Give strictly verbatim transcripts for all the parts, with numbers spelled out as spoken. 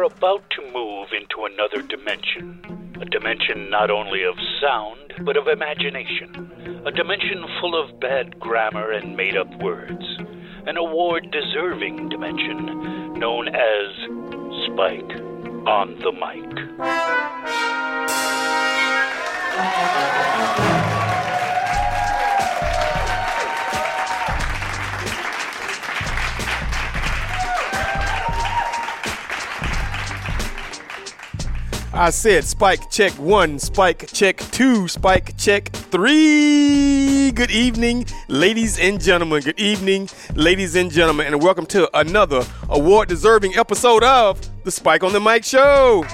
we're about to move into another dimension. A dimension not only of sound, but of imagination. A dimension full of bad grammar and made-up words. An award-deserving dimension known as Spike on the Mic. I said Spike check one, Spike check two, Spike check three. Good evening, ladies and gentlemen. Good evening, ladies and gentlemen, and welcome to another award-deserving episode of the Spike on the Mic Show.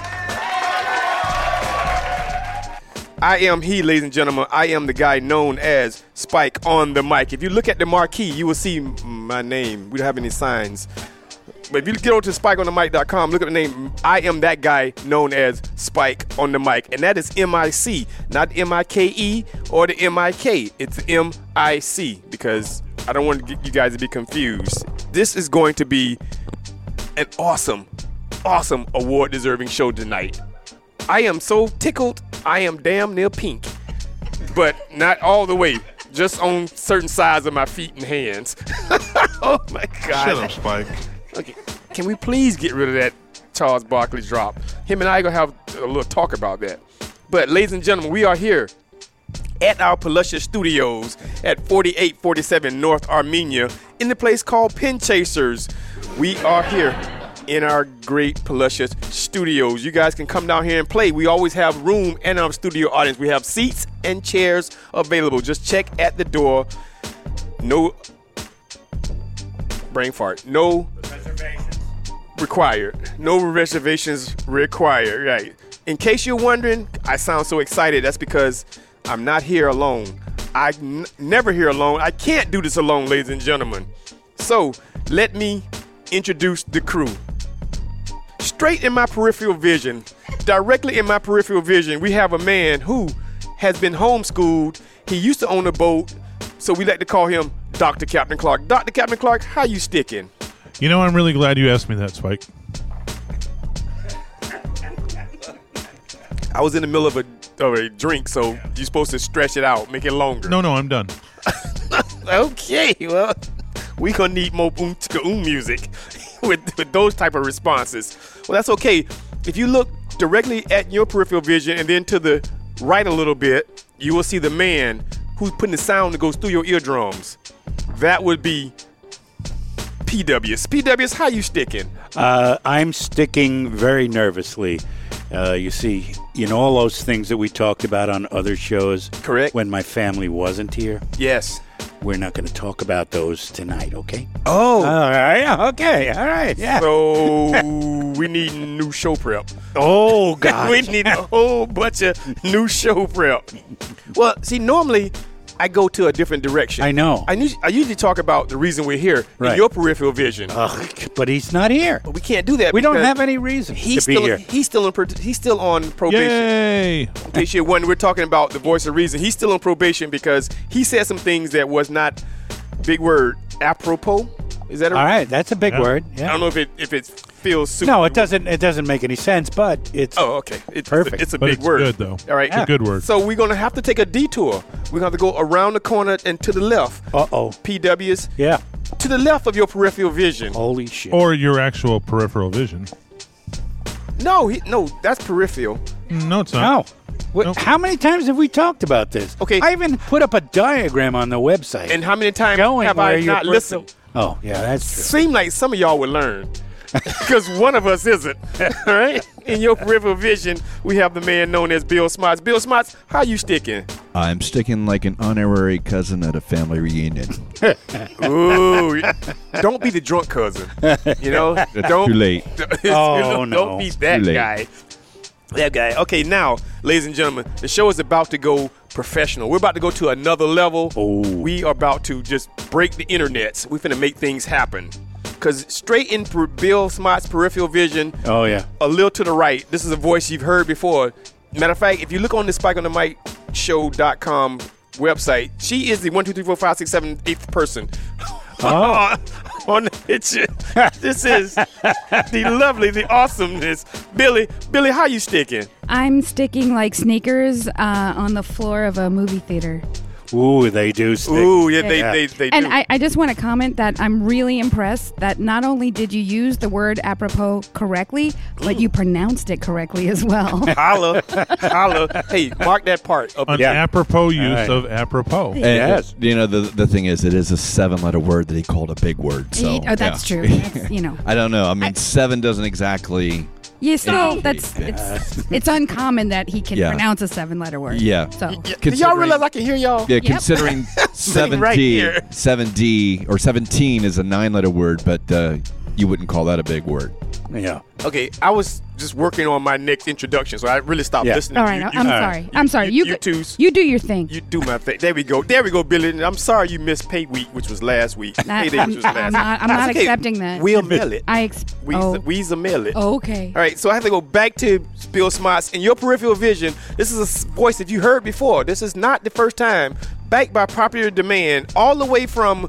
I am he, ladies and gentlemen. I am the guy known as Spike on the Mic. If you look at the marquee, you will see my name. We don't have any signs. But if you get over to spike on the mic dot com, look at the name. I am that guy known as Spike on the Mic. And that is M I C, not M I K E or the M I K. It's M I C because I don't want you guys to be confused. This is going to be an awesome, awesome award-deserving show tonight. I am so tickled, I am damn near pink. But not all the way. Just on certain sides of my feet and hands. Oh, my God. Shut up, Spike. Okay, can we please get rid of that Charles Barkley drop? Him and I are going to have a little talk about that. But, ladies and gentlemen, we are here at our Palusha Studios at forty-eight forty-seven North Armenia in the place called Pen Chasers. We are here in our great Palusha Studios. You guys can come down here and play. We always have room in our studio audience. We have seats and chairs available. Just check at the door. No brain fart. No reservations required. No reservations required. Right. In case you're wondering, I sound so excited. That's because I'm not here alone. I n- never here alone. I can't do this alone, ladies and gentlemen. So let me introduce the crew. Straight in my peripheral vision, directly in my peripheral vision, we have a man who has been homeschooled. He used to own a boat, so we like to call him Doctor Captain Clark. Doctor Captain Clark, how you sticking? You know, I'm really glad you asked me that, Spike. I was in the middle of a, of a drink, so you're supposed to stretch it out, make it longer. No, no, I'm done. Okay, well, we gonna need more boom chicka oom music with, with those type of responses. Well, that's okay. If you look directly at your peripheral vision and then to the right a little bit, you will see the man who's putting the sound that goes through your eardrums. That would be P Ws. P Ws, how you sticking? Uh, I'm sticking very nervously. Uh, you see, you know all those things that we talked about on other shows? Correct. When my family wasn't here? Yes. We're not going to talk about those tonight, okay? Oh. All right. Okay. All right. Yeah. So we need new show prep. Oh, God. We need a whole bunch of new show prep. Well, see, normally I go to a different direction. I know. I, usually, I usually talk about the reason we're here right. in your peripheral vision. Uh, but he's not here. But we can't do that. We don't have any reason he's to be still, here. He's still, in, he's still on probation. Yay! In case you're wondering, we're talking about the voice of reason. He's still on probation because he said some things that was not, big word, apropos. Is that a, all right? That's a big yeah. word. Yeah. I don't know if it if it feels super. No, it doesn't. It doesn't make any sense. But it's oh, okay. It's perfect. It's a but big it's word. good though. All right, It's a good word. So we're gonna have to take a detour. We're gonna have to go around the corner and to the left. Uh oh. P Ws. Yeah. To the left of your peripheral vision. Holy shit. Or your actual peripheral vision. No, he, no, that's peripheral. No, it's not. No. What, Nope. How many times have we talked about this? Okay. I even put up a diagram on the website. And how many times Showing have where I your not peripheral- listened? Oh, yeah, that's true. Seem like some of y'all would learn. Because one of us isn't. All right? In your peripheral vision, we have the man known as Bill Smarts. Bill Smarts, how you sticking? I'm sticking like an honorary cousin at a family reunion. Ooh, don't be the drunk cousin. You know, That's don't. too late. Oh, no. Don't be that Too late. guy. That guy. Okay, now, ladies and gentlemen, the show is about to go professional. We're about to go to another level. Oh. We are about to just break the internets. We're finna make things happen. Because straight in per Bill Smart's peripheral vision, Oh, yeah. a little to the right, this is a voice you've heard before. Matter of fact, if you look on the Spike on the Mic Show dot com website, she is the one, two, three, four, five, six, seven, eighth person Oh. on the picture. This is the lovely, the awesomeness. Billy, Billy, how you sticking? I'm sticking like sneakers uh, on the floor of a movie theater. Ooh, they do stick. Ooh, yeah, they, Yeah. they, they, And do. I, I just want to comment that I'm really impressed that not only did you use the word apropos correctly, but you pronounced it correctly as well. Holla, holla. Hey, mark that part. Up An Yeah. apropos use right. of apropos. And, Yes. You know, the the thing is, it is a seven-letter word that he called a big word. So, oh, that's yeah. true. That's, you know. I don't know. I mean, seven doesn't exactly. Yeah, still, Yeah. that's it's it's uncommon that he can Yeah. pronounce a seven-letter word. Yeah. So Yeah, do y'all Considering- realize I can hear y'all? Yeah, considering seven D, right here. seven D or seventeen is a nine-letter word, but uh, you wouldn't call that a big word. Yeah. Okay, I was just working on my next introduction, so I really stopped Yeah. listening. all to right, you, I'm you, sorry. I'm sorry. you- You you go- twos. you do your thing. You do my thing. There we go. There we go, Billy. And I'm sorry you missed pay week, which was last week. That- Payday, I'm- which was last I'm not- I'm That's not okay. accepting that. We'll mail it. I ex- We oh. we's a mail it. Okay. All right, so I have to go back to Bill Smarts. In your peripheral vision, this is a s- voice that you heard before. This is not the first time. Backed by popular demand, all the way from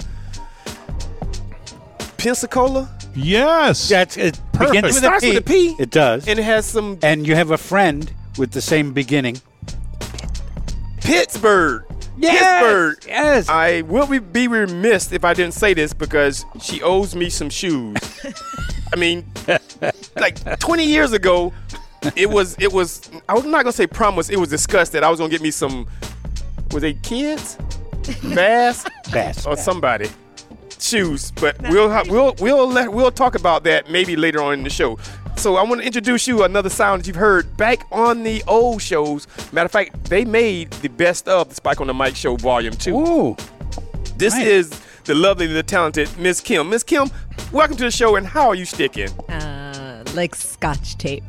Pensacola. Yes. That's it. Perfect. Begins It with starts a P. with a P. It does. And it has some And you have a friend with the same beginning. Pittsburgh. Yes, Pittsburgh. yes. I will be- be remiss if I didn't say this because she owes me some shoes. I mean, like twenty years ago, it was it was. I'm not gonna say promised. It was discussed that I was gonna get me some. Were they kids? Bass Bass. or somebody shoes? But we'll ha- we'll we'll let, we'll talk about that maybe later on in the show. So I want to introduce you another sound that you've heard back on the old shows. Matter of fact, they made the best of the Spike on the Mic show volume two. Ooh. This Nice. is the lovely, the talented Miss Kim. Miss Kim, welcome to the show, and how are you sticking? Uh, like scotch tape.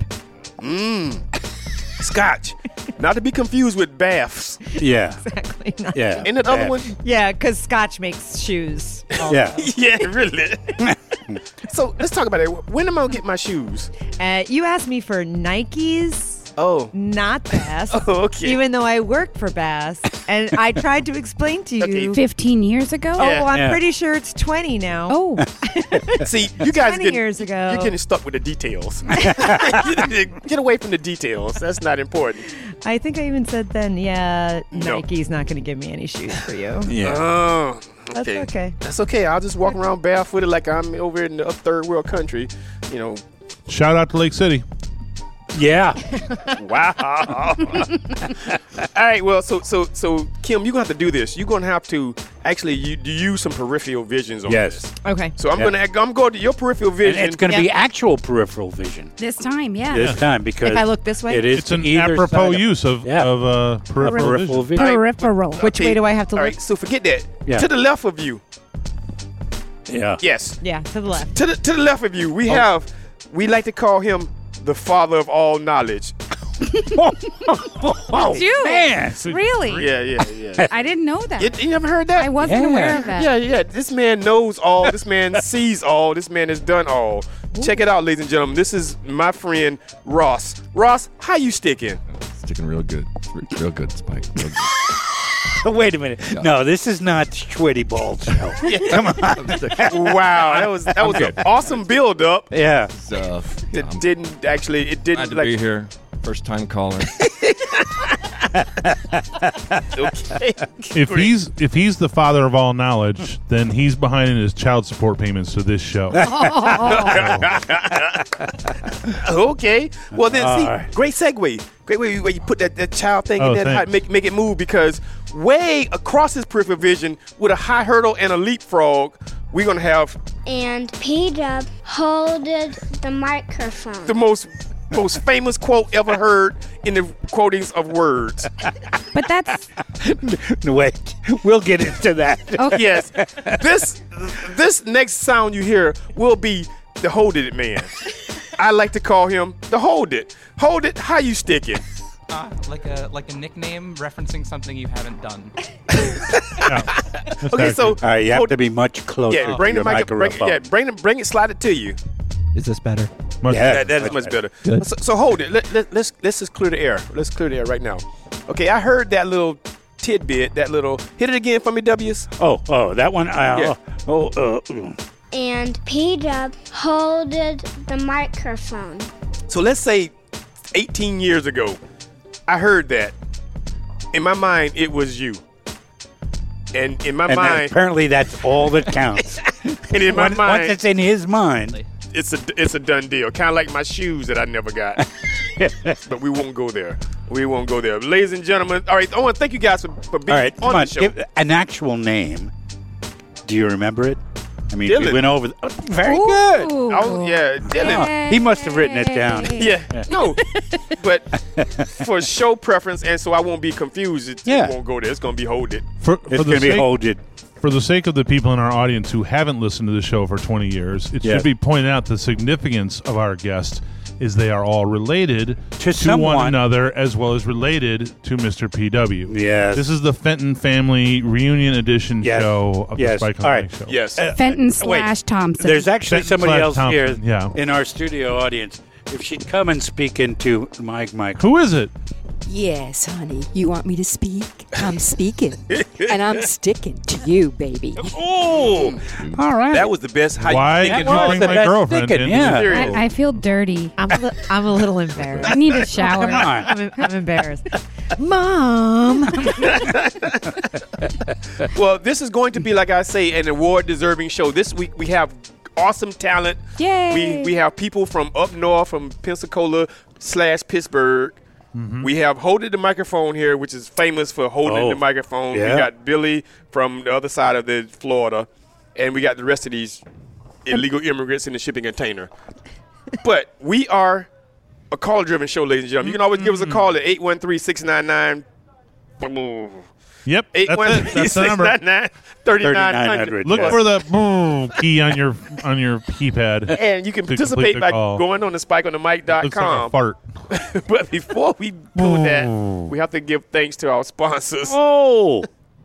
Scotch. Not to be confused with baths. Yeah. Exactly. Not- Yeah. And that other Yeah. one? Yeah, because scotch makes shoes. also. Yeah. Yeah, really. So let's talk about it. When am I gonna get my shoes? Uh, you asked me for Nikes, Oh. not Bass. Oh, okay. Even though I work for Bass, and I tried to explain to you. Okay. Fifteen years ago. Oh, Yeah. well, I'm Yeah. pretty sure it's twenty now. Oh. See, you guys twenty get years ago. You're getting stuck with the details. Get away from the details. That's not important. I think I even said then, yeah, No. Nike's not going to give me any shoes for you. Yeah. Oh, That's okay. okay. That's okay. I'll just walk around barefooted like I'm over in the up third world country. You know. Shout out to Lake City. Yeah. Wow. All right. Well, so so so Kim, you're gonna have to do this. You're gonna have to actually you, use some peripheral visions on Yes. this. Okay. So I'm Yeah. gonna I'm going to your peripheral And vision. it's going to Yeah. be actual peripheral vision This time, yeah. this time because If I look this way? it is It's an either apropos side use of, Yeah. of uh, peripheral, peripheral vision. vision. Peripheral. Which way do I have to All look? right. So forget that. Yeah. To the left of you. Yeah. Yes. Yeah, to the left. To the to the left of you, we have we like to call him the father of all knowledge. Oh, Dude. man. Really? Yeah, yeah, yeah. I didn't know that. you, you never heard that? I wasn't Yeah. aware of that. Yeah, yeah. This man knows all. This man sees all. This man has done all. Check it out, ladies and gentlemen. This is my friend Ross. Ross, how you sticking? Sticking real good. Re- Real good, Spike. Real good. Wait a minute. No, this is not Schwitty Ball show. Come on. Wow, that was that was an awesome build up. Yeah. So, It I'm didn't actually. It Glad didn't to like. be here. First time caller. Okay. If he's if he's the father of all knowledge, then he's behind in his child support payments to this show. Okay. Well then, see, All right. great segue. Great way where you put that, that child thing Oh, in there, to thanks. make make it move because way across his peripheral vision with a high hurdle and a leapfrog, we're gonna have And P-Dub holded the microphone. the most most famous quote ever heard in the quotings of words. But that's Wait. We'll get into that. okay. Yes, this this next sound you hear will be the Hold It Man. I like to call him the Hold It. Hold It. How you sticking? Uh, like a like a nickname referencing something you haven't done. Yeah. That's Okay, so All right, you have hold- to be much closer yeah, to bring the your mic, bring, microphone. yeah, bring it, bring it, slide it to you. is this better? Much- Yeah. That, that is much better. So, so hold it. Let, let, let's let's just clear the air. Let's clear the air right now. Okay, I heard that little tidbit. That little hit it again for me, W's. Oh, oh, that one. Uh, Yeah. Oh, uh, mm. and P-Dub holded the microphone. So let's say eighteen years ago, I heard that. In my mind, it was you. And in my and mind, that, apparently that's all that counts. and in my once, mind, once it's in his mind, it's a it's a done deal. Kind of like my shoes that I never got. But we won't go there. We won't go there, ladies and gentlemen. All right, I want to thank you guys for, for being all right, on come the on, show. give an actual name. Do you remember it? I mean, Dylan. we went over. The, oh, very Ooh. good. Oh yeah, Dylan. Oh, he must have written it down. Yeah, no, but for show preference, and so I won't be confused. It, Yeah. it won't go there. It's gonna be hold it. For, It's for the going to be sake- holded. For the sake of the people in our audience who haven't listened to the show for twenty years, it Yes. should be pointed out the significance of our guests is they are all related To someone. one another as well as related to Mister P W. Yes. This is the Fenton Family Reunion Edition Yes. show of Yes. the Spike on All the right. Mike show. Yes. Fenton wait. slash Thompson. There's actually Fenton somebody slash else Thompson, here yeah. in our studio audience. If she'd come and speak into Mike, Mike. Who is it? Yes, honey. You want me to speak? I'm speaking. And I'm sticking to you, baby. Oh, All right. that was the best. How Why you did think you it was? bring the my best girlfriend thinking, into yeah. the Serious. show? I, I feel dirty. I'm a, li- I'm a little embarrassed. I need a shower. Come on. I'm, I'm embarrassed. Mom. Well, this is going to be, like I say, an award-deserving show. This week we have awesome talent. Yay. We we have people from up north, from Pensacola slash Pittsburgh. We have holding the microphone here, which is famous for holding Oh, the microphone. yeah. We got Billy from the other side of the Florida, and we got the rest of these illegal immigrants in the shipping container. But we are a call-driven show, ladies and gentlemen. You can always give us a call at eight one three, six nine nine Yep, eight that's one it. three, That's the six number. nine nine, three nine zero zero. thirty-nine hundred. Look Yes. for the boom key on your on your keypad. And you can to participate complete the by call. going on to spike on the mic dot Looks like a com. fart. But before we do that, we have to give thanks to our sponsors. Oh.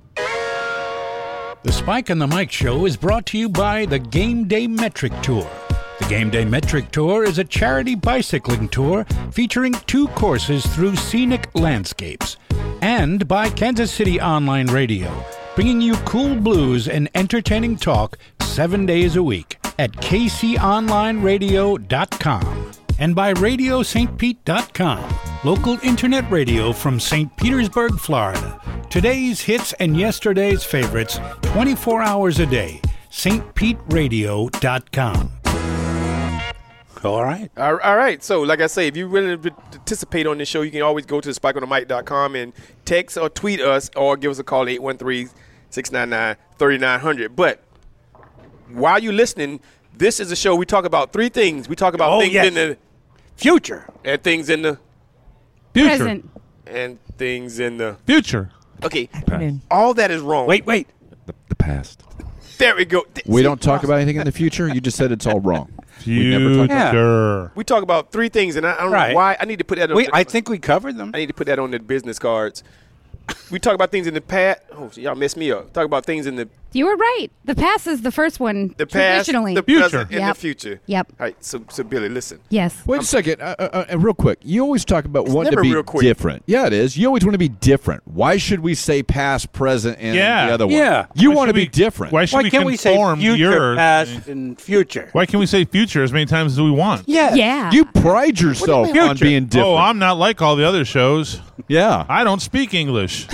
The Spike and the Mike Show is brought to you by the Game Day Metric Tour. The Game Day Metric Tour is a charity bicycling tour featuring two courses through scenic landscapes. And by Kansas City Online Radio, bringing you cool blues and entertaining talk seven days a week at k c online radio dot com. And by radio st pete dot com, local internet radio from Saint Petersburg, Florida. Today's hits and yesterday's favorites, twenty-four hours a day. st pete radio dot com. All right. All all right. So, like I say, if you really participate on this show, you can always go to spike on the mic dot com and text or tweet us or give us a call, eight one three, six nine nine, three nine zero zero. But while you're listening, this is a show we talk about three things. We talk about Oh, things yes. in the Future. and things in the Future. Present. and things in the Future. okay. Afternoon. All that is wrong. Wait, wait. The, the past. There we go. We See, don't talk about anything in the future. You just said it's all wrong. We never talk about Future. We talk about three things, and I, I don't Right. know why. I need to put that on. Wait, the, I think we covered them. I need to put that on the business cards. We talk about things in the past. Oh, y'all messed me up. Talk about things in the You were right. The past is the first one. the past, traditionally. the Future. present, and Yep. the future. Yep. All right. So, so Billy, listen. Yes. Wait a second, uh, uh, uh, real quick. You always talk about wanting to never be real quick. different. Yeah, it is. You always want to be different. Why should we say past, present, and Yeah. the other one? Yeah. You Why want to should be we- different. Why should Why we can't we say conform to future, yours? past, and future? Why can't we say future as many times as we want? Yeah. Yeah. You pride yourself mean? on Future. being different. Oh, I'm not like all the other shows. yeah. I don't speak English.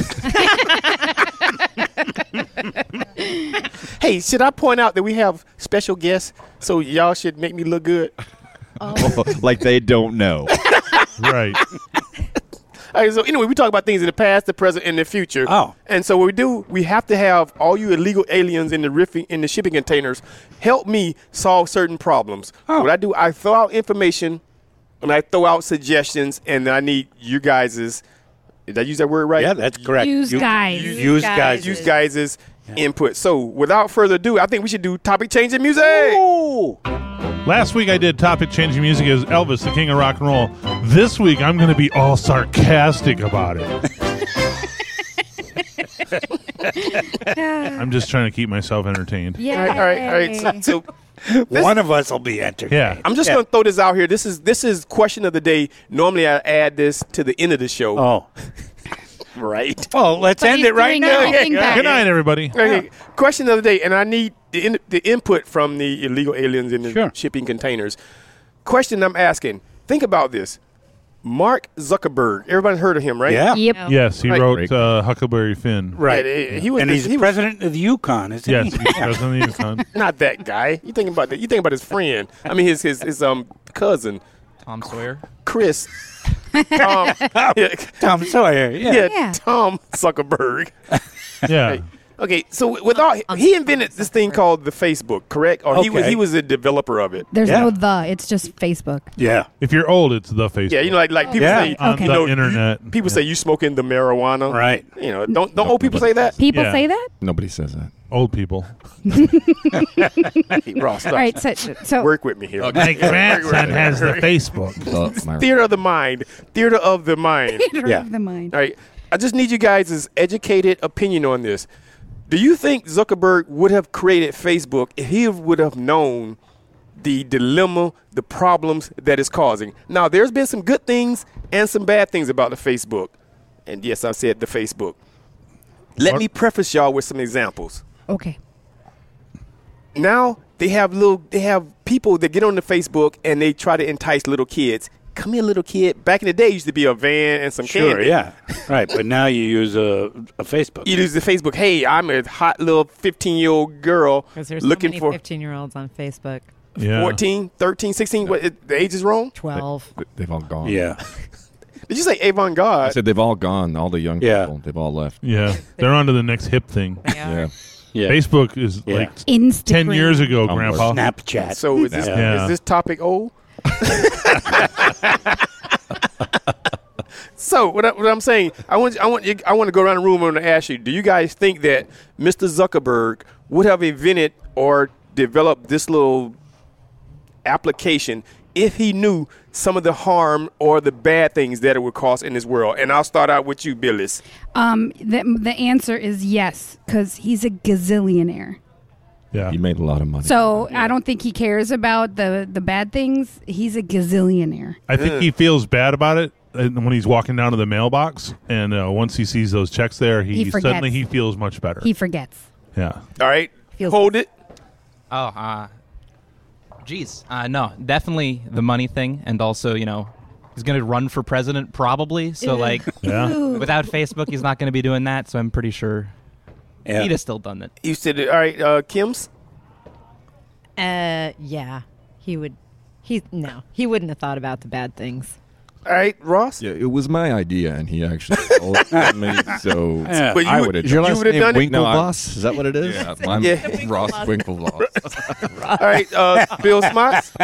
Hey, should I point out that we have special guests? So y'all should make me look good. like they don't know. Right. All right, so anyway, we talk about things in the past, the present, and the future. Oh. And so what we do, we have to have all you illegal aliens in the riffing, in the shipping containers help me solve certain problems. Oh. What I do, I throw out information, and I throw out suggestions, and I need you guys's. Did I use that word right? Yeah, that's correct. Use You- guys. Use, Use guys. guys. Use guys's input. So without further ado, I think we should do topic changing music. Ooh. Last week I did topic changing music as Elvis, the king of rock and roll. This week I'm going to be all sarcastic about it. I'm just trying to keep myself entertained. Yeah. All right, all right, all right. So, so One of us will be entered. Yeah. I'm just Yeah. gonna throw this out here. This is this is question of the day. Normally I add this to the end of the show. Oh. Right. Well, let's But end he's it right doing now. everything Yeah, back. Good night, everybody. Okay. Question of the day, and I need the, in, the input from the illegal aliens in the Sure. shipping containers. Question I'm asking, think about this. Mark Zuckerberg, everybody's heard of him, right? Yeah. Yep. Yes, he Right. wrote uh, Huckleberry Finn. Right. Yeah, he was and the- he's he was- president of the Yukon, isn't Yes, he? he's president of the Yukon. Not that guy. You think about that. You think about his friend. I mean, his his his um cousin, Tom Sawyer. Chris. Tom, yeah, Tom Sawyer. Yeah. yeah, Yeah. Tom Zuckerberg. Yeah. Okay, so with all he invented this thing called the Facebook, correct? Or he was Okay. he was a developer of it. There's Yeah. no the. It's just Facebook. Yeah. If you're old, it's the Facebook. Yeah, you know, like like people Yeah. say, On Okay. you the know, you- internet. people say you smoking the marijuana, Right. You know, don't don't old people say that? People Yeah. say that. Nobody says that. Old people. Hey, Ross, All right. So, so work with me here. My grandson has the Facebook. Oh, my- Theater of the mind. Theater of the mind. Yeah. of the mind. All right. I just need you guys' educated opinion on this. Do you think Zuckerberg would have created Facebook if he would have known the dilemma, the problems that it's causing? Now, there's been some good things and some bad things about the Facebook. And yes, I said the Facebook. Let What? me preface y'all with some examples. Okay. Now they have little they have people that get on the Facebook and they try to entice little kids. Come here, little kid. Back in the day, it used to be a van and some Sure, candy. yeah. Right, but now you use a, a Facebook. You use the Facebook. Hey, I'm a hot little fifteen-year-old girl Because there's looking so many for fifteen-year-olds on Facebook. Yeah. fourteen, thirteen, sixteen. What, it, the age is wrong? twelve. They've all gone. Yeah. Did you say avant I garde? said they've all gone. All the young Yeah. people. They've all left. Yeah. They're on to the next hip thing. Yeah. Yeah. Facebook is Yeah. like Instagram. ten years ago, Tumblr. Grandpa. Snapchat. So is this, Yeah. is this topic old? So what, I, what I'm saying, I want I want you, I want to go around the room and ask you: do you guys think that Mister Zuckerberg would have invented or developed this little application if he knew some of the harm or the bad things that it would cause in this world? And I'll start out with you, Billis. Um, the the answer is yes, because he's a gazillionaire. Yeah. He made a lot of money. So I don't think he cares about the the bad things. He's a gazillionaire. I think he feels bad about it uh, when he's walking down to the mailbox, and uh, once he sees those checks there, he, He forgets. suddenly he feels much better. He forgets. yeah. All right, Feels- hold it. Oh, uh, geez. Uh, no, definitely the money thing. And also, you know, he's going to run for president probably. So, like, Yeah. without Facebook, he's not going to be doing that. So I'm pretty sure Yeah. he'd have still done it. You said it. All right, uh, Kim's. Uh, yeah. He would. He no. He wouldn't have thought about the bad things. All right, Ross. Yeah, it was my idea, and he actually told me. So Yeah. But you I would- would have. Is your done last it. You would've done it? No, Winklevoss? Is that what it is? Yeah, I'm Yeah. Ross Winklevoss. All right, uh, Bill Smots.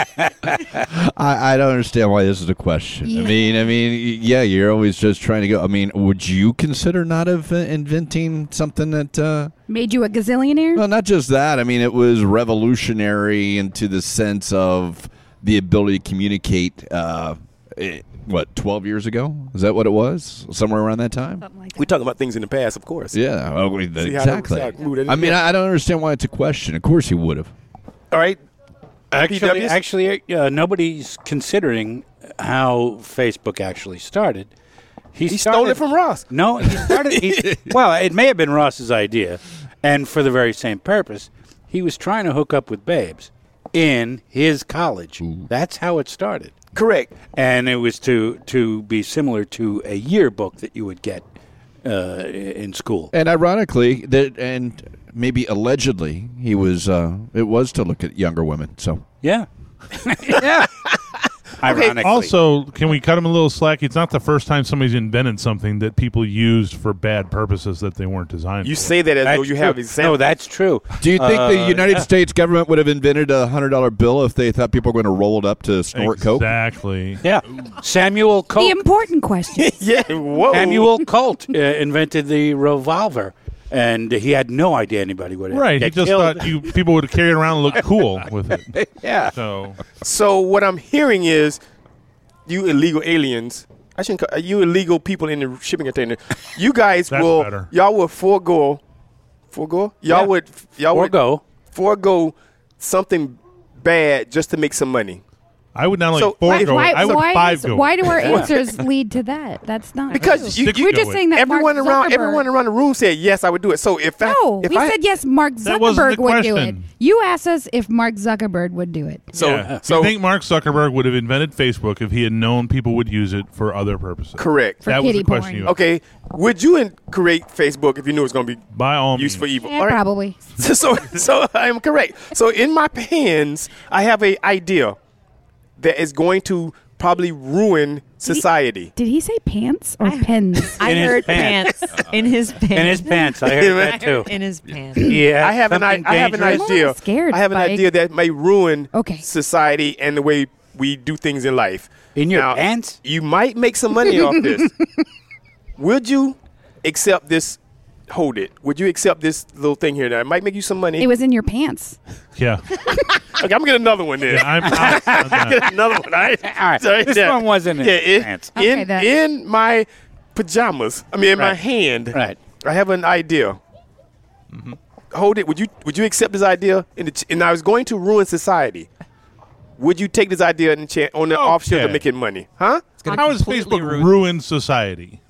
I, I don't understand why this is a question. Yeah. I mean, I mean, yeah, you're always just trying to go. I mean, would you consider not of uh, inventing something that? Uh, Made you a gazillionaire? well, not just that. I mean, it was revolutionary into the sense of the ability to communicate. Uh, eh, what, twelve years ago? Is that what it was? Somewhere around that time? Something like that. We talking about things in the past, of course. Yeah. Oh, we- See how that exactly. works out. Ooh, that- I mean, yeah. I, I don't understand why it's a question. Of course, he would have. All right. Actually, P Ws? actually, uh, nobody's considering how Facebook actually started. He started, stole it from Ross. No, he started. He, well, it may have been Ross's idea, and for the very same purpose, he was trying to hook up with babes in his college. That's how it started, Correct. and it was to to be similar to a yearbook that you would get uh, in school. And ironically, that and maybe allegedly, he was. Uh, it was to look at younger women. So Yeah, yeah. Ironically, Also, can we cut him a little slack? It's not the first time somebody's invented something that people used for bad purposes that they weren't designed You for. say that as though That's you true. have No, examples. that's true. do you think the Uh, United yeah. States government would have invented a hundred dollar bill if they thought people were going to roll it up to snort coke? Exactly. Yeah, Samuel The Colt. important question. yeah. Whoa. Samuel Colt uh, invented the revolver, and he had no idea anybody would Right. He get just killed. thought you people would carry it around and look cool with it. Yeah. So So what I'm hearing is, you illegal aliens. I shouldn't. Call, you illegal people in the shipping container. You guys That's will. better. Y'all will forego. Forego. Y'all Yeah. would. Y'all Forgo. would forego something bad just to make some money. I would not only So, four why- go. Why, I would why, five is- go. why do our answers lead to that? That's not Because true. you, Stick you We're go just with saying that everyone Mark around Zuckerberg- everyone around the room said yes, I would do it. So if I No, if we I, said yes, Mark That wasn't Zuckerberg the would do it. question. You asked us if Mark Zuckerberg would do it. so Yeah. so you think Mark Zuckerberg would have invented Facebook if he had known people would use it for other purposes? correct. For that was kitty the question porn. you asked. Okay, would you in- create Facebook if you knew it was going to be By all used for means. evil? Yeah, All right. probably. So, so, so I am correct. So in my hands, I have a idea that is going to probably ruin society. Did he say pants or pens? I In his heard pants. pants. In his pants. In his pants. I heard that too. In his pants. Yeah. I have an I, something I have an dangerous. I'm a little idea. scared, I have an Spike. idea that may ruin Okay. society and the way we do things in life. In your Now, pants? You might make some money off this. Would you accept this? Hold it. Would you accept this little thing here that might make you some money? It was in your pants. Yeah. Okay, I'm gonna get another one then. yeah I'm out on that. Get another one. All right. All right. Sorry, This yeah. one wasn't in yeah, his in, pants. Okay, in, that- in my pajamas. I mean, in my Right. hand. Right. I have an idea. Mm-hmm. Hold it. Would you Would you accept this idea? In the ch- and I was going to ruin society. Would you take this idea in the cha- on the off chance of Okay. making money? Huh? gonna How has completely Facebook ruin- ruined society?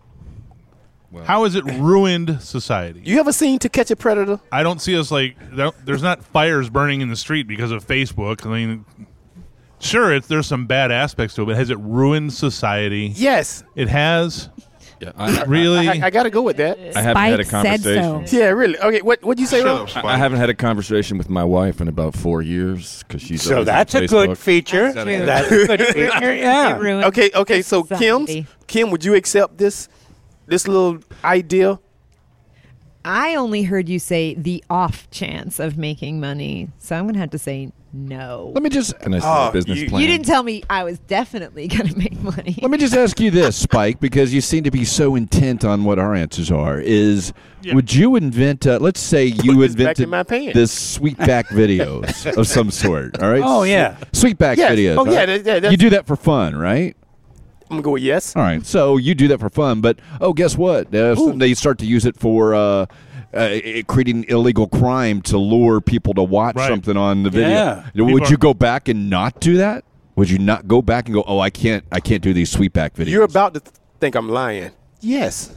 How has it ruined society? You ever seen To Catch a Predator? I don't see us like there- there's not fires burning in the street because of Facebook. I mean, sure, it's, there's some bad aspects to it, but has it ruined society? Yes. It has. Yeah, I, Really? I, I got to go with that. I haven't had a Spike said conversation. so. Yeah, really. Okay, what What'd you say, Ron? I I haven't had a conversation with my wife in about four years because she's So always that's on a good Facebook. feature. That's true. That's a good feature. Yeah. It ruined Okay, okay. So society. Kim's Kim, would you accept this this little idea? I only heard you say the off chance of making money, so I'm gonna have to say no. Let me just Can I see Oh, the business you- plan? You didn't tell me I was definitely gonna make money. let me just ask you this, Spike, because you seem to be so intent on what our answers are. Is Yeah. would you invent? Uh, let's say you Put this back invented in my pants. this sweetback videos of some sort. All right. Oh, yeah. Sweetback Yes. videos. Oh, yeah, all right? that- yeah, that's- you do that for fun, right? I'm gonna go with yes. All right, so you do that for fun, but oh, guess what? Uh, some- they start to use it for uh, uh, creating illegal crime to lure people to watch Right. something on the video. Yeah. Would People you are- go back and not do that? Would you not go back and go, oh, I can't, I can't do these sweetback videos? You're about to th- think I'm lying. Yes.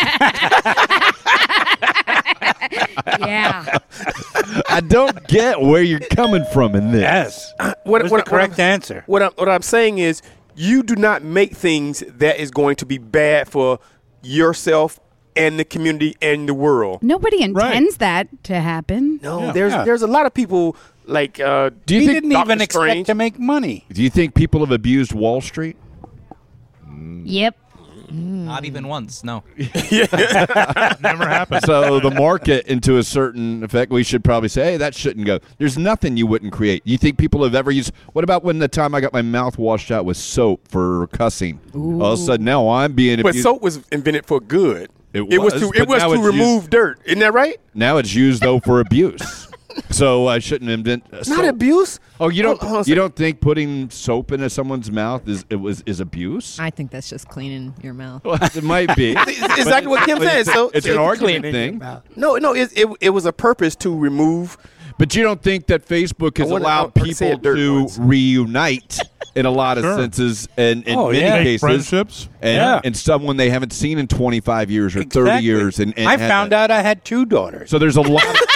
Yeah. I don't get where you're coming from in this. Yes. What, What's what, the correct what I'm, answer? What I'm, what I'm saying is, you do not make things that is going to be bad for yourself and the community and the world. Nobody intends that to happen. No, Yeah. there's Yeah. there's a lot of people like. Uh, Do you He think? didn't Doctor even expect Strange? to make money. Do you think people have abused Wall Street? Yep. Not even once. No. Never happened. So the market, into a certain effect, we should probably say, hey, that shouldn't go. There's nothing you wouldn't create. You think people have ever used? What about when the time I got my mouth washed out with soap for cussing? All of a sudden, now I'm being but abused. soap was invented for good. It It was was, to but it was now to it's remove used- dirt. Isn't that right? Now it's used though for abuse. So I shouldn't invent. Uh, Not soap. abuse. Oh, you don't. Hold- hold on a you second. don't think putting soap into someone's mouth is it was is abuse? I think that's just cleaning your mouth. Well, it might be. It's exactly what Kim said. So It's an so- argument thing. No, no, it, it it was a purpose to remove. But you don't think that Facebook has I wouldn't- allowed I wouldn't say people it dirt to once. reunite in a lot of Sure. senses and in Oh, many yeah. Make cases friendships. and, Yeah. and someone they haven't seen in twenty-five years or thirty Exactly. years. And, and I had found that. out I had two daughters. So there's a lot. Of,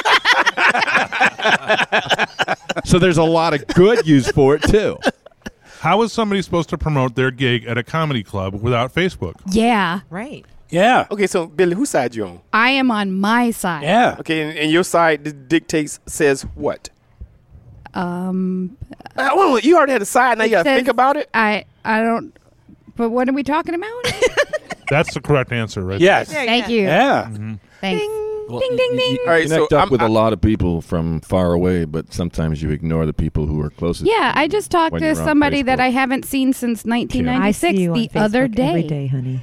so there's a lot of good use for it too. How is somebody supposed to promote their gig at a comedy club without Facebook? Yeah. Right. Yeah. Okay, so Billy, whose side you on? I am on my side. Yeah. Okay, and, and your side d- dictates says what? Um, Uh, well, you already had a side. Now you got to says- think about it. I I don't. But what are we talking about? That's the correct answer, right? Yes. Thank you. Yeah. Thanks. Well, Ding, ding, you- ding. You, All right, connect so up I'm- with a I'm- lot of people from far away, but sometimes you ignore the people who are closest. Yeah, I just talked when to you're on somebody that Facebook. I haven't seen since nineteen I ninety-six see you the on other Facebook day. every day, honey.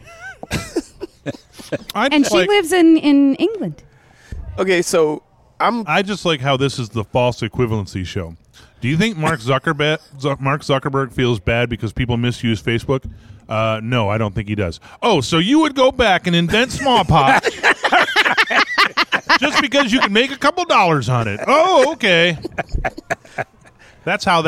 I And just she like, lives in, in England. Okay, so I'm. I just like how this is the false equivalency show. Do you think Mark Zuckerberg Zuck- Mark Zuckerberg feels bad because people misuse Facebook? Uh, no, I don't think he does. Oh, so you would go back and invent smallpox just because you can make a couple dollars on it? Oh, okay. That's how that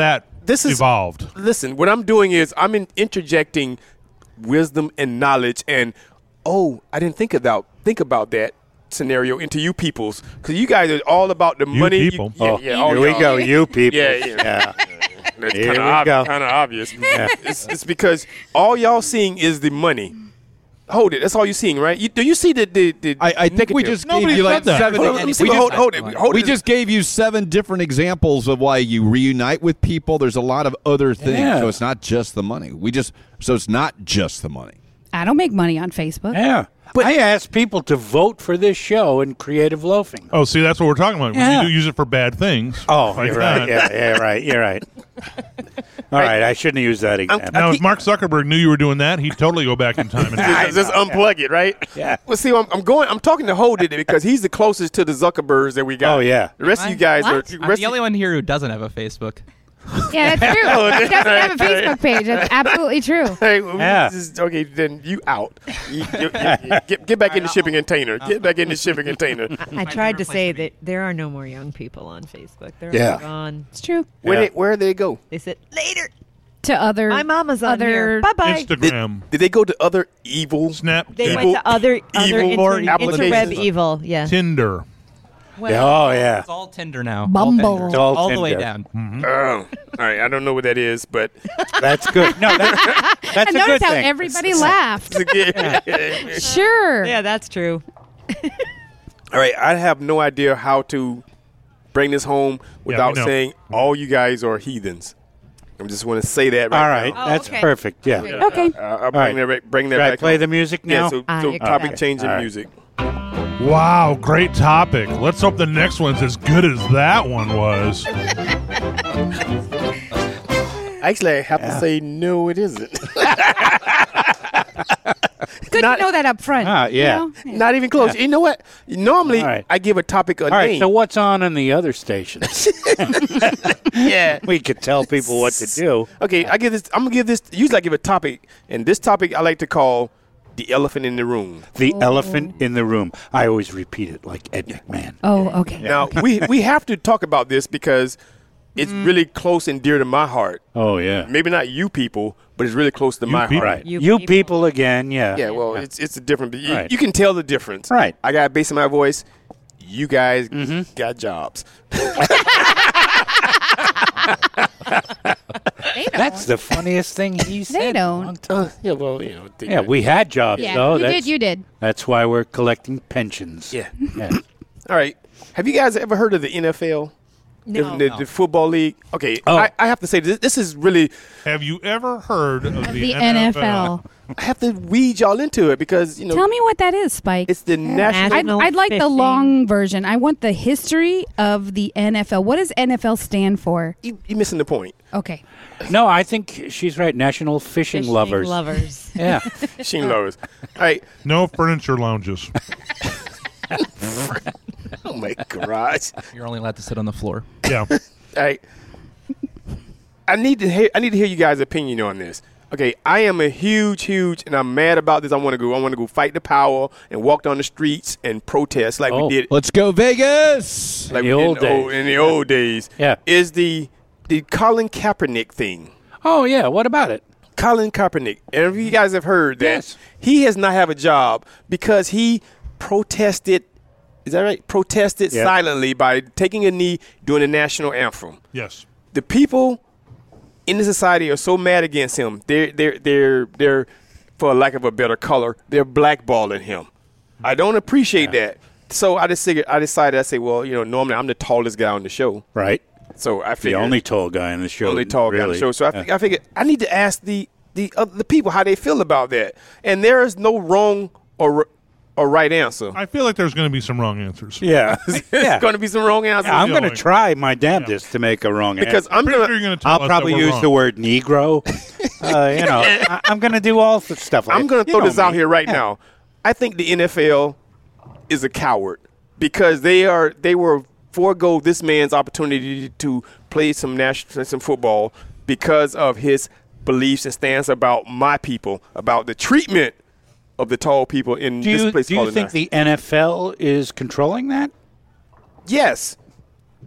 this is evolved. Listen, what I'm doing is I'm in, interjecting wisdom and knowledge, and oh, I didn't think about think about that scenario into you peoples, because you guys are all about the You money. people. You, yeah, Oh, yeah, all here we y'all. go, you people. Yeah, yeah. yeah. That's Here kind we of go. ob- kind of obvious. It's, it's because all y'all seeing is the money. Hold it. That's all you're seeing, right? You, do you see the the? the I, I think we negative? just Nobody gave you like said that. seven. Hold on, let me see. we Hold, just, hold it. Hold we it. just gave you seven different examples of why you reunite with people. There's a lot of other things, Yeah. so it's not just the money. We just so it's not just the money. I don't make money on Facebook. Yeah. But I asked people to vote for this show in creative loafing. Oh, see, that's what we're talking about. Yeah. When you do use it for bad things. Oh, like you're right. that. Yeah, yeah, right. You're right. All right, I shouldn't have used that example. Now, if Mark Zuckerberg knew you were doing that, he'd totally go back in time and just, just unplug it, right? Yeah. Well, see, I'm, I'm going. I'm talking to Hold It because he's the closest to the Zuckerbergs that we got. Oh, yeah. The rest of you guys What? are. I'm rest the only one here who doesn't have a Facebook. Yeah, that's true. He doesn't have a Facebook page. That's absolutely true. Hey, well, Yeah. this is- okay, then you out. You, you, you, you, get, get back in the shipping container. Get back in the shipping container. I tried to say that there are no more young people on Facebook. They're Yeah. all gone. It's true. Where Yeah. they, where they go? They said later. To other My mama's on other here. Bye bye. Instagram, Did they go to other evil? Snap, They Evil- went to other other evil inter, applications. interweb evil. Yeah. Tinder. Yeah, oh, yeah. It's all Tinder now. Bumble. All, Tinder. It's all all the way Tinder. down. Oh, all right. I don't know what that is, but That's good. No, that, that's I a good noticed how thing. everybody laughed. Sure. Yeah, that's true. all right. I have no idea how to bring this home without know. saying all you guys are heathens. I just want to say that right All right, now. Oh, that's okay. perfect. Yeah. Okay. Uh, I'll bring right. that, right- bring that Should I back play home. the music now? Yeah, so, I so accept topic that. changing All right. music. Wow, great topic. Let's hope the next one's as good as that one was. Actually, I have to say no, it isn't. Good Not- to know that up front. Ah, yeah. You know? Not even close. You know what? Normally, All right. I give a topic a All right, name. so what's on in the other stations? yeah. We could tell people what to do. Okay, I give this. I'm gonna give this. Usually, I give a topic, and this topic I like to call the elephant in the room. The elephant in the room. I always repeat it like Ed McMahon. Oh, okay. Now, we we have to talk about this because it's really close and dear to my heart. Oh, yeah. Maybe not you people, but it's really close to my people. heart. Right. You You, people. people. again, yeah. Yeah, well, it's it's a different. You, Right. you can tell the difference. Right. I got bass in my voice. You guys got jobs. They don't. That's the funniest thing he said. They in a don't. long time. Uh, yeah, well, you know. they- Yeah, we had jobs, yeah, though. you that's, did. You did. that's why we're collecting pensions. Yeah. Yeah. All right. Have you guys ever heard of the N F L? No. The, the, the football league. Okay. Oh. I, I have to say this. This is really. Have you ever heard of the, The N F L. I have to weed y'all into it because you know Tell me what that is, Spike. it's the national. I'd, National I'd like the fishing. long version. I want the history of the N F L. What does N F L stand for? You, you're missing the point. Okay. No, I think she's right. National Fishing, Fishing Lovers. lovers. Yeah. Sheen Lovers. All right. No furniture lounges. Oh my garage. You're only allowed to sit on the floor. Yeah. All right. I need to hear. I need to hear you guys' opinion on this. Okay, I am a huge, huge, and I'm mad about this. I want to go. I want to go fight the power and walk down the streets and protest like Oh. we did. Let's go Like Vegas. In we the did old in the old, days. in the old days. Yeah. Is the the Colin Kaepernick thing? Oh, yeah. What about it? Colin Kaepernick. And if you guys have heard that Yes. he has not have a job because he protested. Is that right? Protested Yep. silently by taking a knee during the national anthem. Yes. The people in the society are so mad against him. They're they're they're they're, for lack of a better color, they're blackballing him. I don't appreciate that. So I just figured, I decided I say, well, you know, normally I'm the tallest guy on the show, Right. so I The figured only tall guy in the show. only tall guy on the really. show. So I, Yeah. fig- I figured I need to ask the the uh, the people how they feel about that. And there is no wrong or or right answer. I feel like there's going to be some wrong answers. Yeah. There's yeah. going to be some wrong answers. I'm going to feeling. try my damnedest to make a wrong because answer. I'm Pretty gonna. sure you're going to tell I'll us probably that we're use wrong. the word Negro. uh, you know, I, I'm going to do all the stuff like I'm going to you throw know this out me. here right Yeah. now. I think the N F L is a coward because they are they were forego this man's opportunity to play some national some football because of his beliefs and stance about my people, about the treatment of the tall people in Do this you, place do called you the think National- the N F L is controlling that? Yes.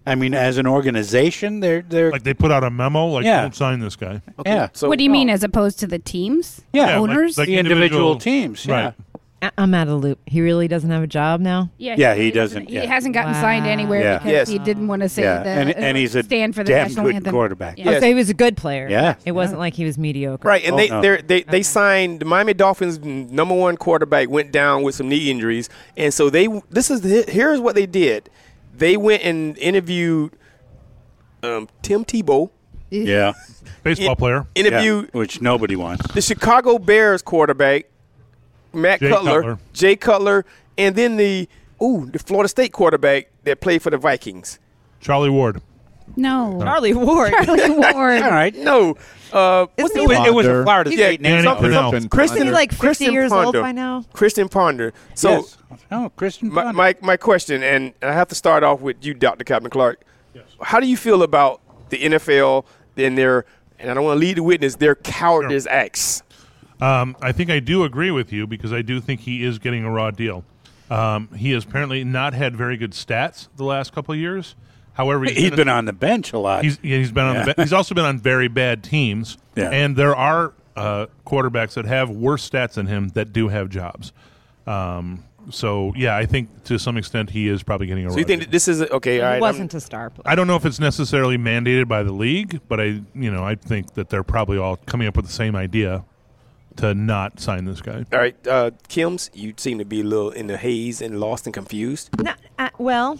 I mean, as an organization, they're they're Like they put out a memo, like Yeah. don't sign this guy. yeah, So, what do you mean, as opposed to the teams? yeah, The owners? like the individual, teams. Yeah. Right. I- I'm out of the loop. He really doesn't have a job now? Yeah, he doesn't, He yeah. hasn't gotten Wow. signed anywhere Yeah. because Yes. he didn't want to say Yeah, the and- and uh, he's a stand for the damn national good anthem. quarterback. Yeah. Oh, so he was a good player. Yeah. It wasn't like he was mediocre. Right, and Oh, they no. they're- they they Okay. signed the Miami Dolphins' number one quarterback went down with some knee injuries, and so they this is the, here's what they did. They went and interviewed um, Tim Tebow, Yeah. Baseball In- player. interviewed Yeah, which nobody wants. the Chicago Bears quarterback, Matt Jay Cutler, Cutler. Jay Cutler, and then the ooh the Florida State quarterback that played for the Vikings. Charlie Ward. No. Charlie Ward. Charlie Ward. All right. No, uh, what's Isn't the he It was, it was a Ponder. Florida Yeah, State name. Danny something- Purnell. something- Kristen, Isn't he like fifty Kristen years old Ponder. by now? Christian Ponder. So Yes. Oh, Christian my, Ponder. my my question, and I have to start off with you, Doctor Captain Clark. How do you feel about the N F L and their, and I don't want to lead the witness, their cowardice acts? Um, I think I do agree with you because I do think he is getting a raw deal. Um, he has apparently not had very good stats the last couple of years. However, He's been on the bench a lot. He's yeah, he's been on Yeah. the be- he's also been on very bad teams. Yeah. And there are uh, quarterbacks that have worse stats than him that do have jobs. Um, so yeah, I think to some extent he is probably getting a So raw you think deal. that this is okay? All right, He I'm- wasn't a star player. I don't know if it's necessarily mandated by the league, but I you know I think that they're probably all coming up with the same idea to not sign this guy. all right, uh, Kim's. You seem to be a little in the haze and lost and confused. No, uh, well,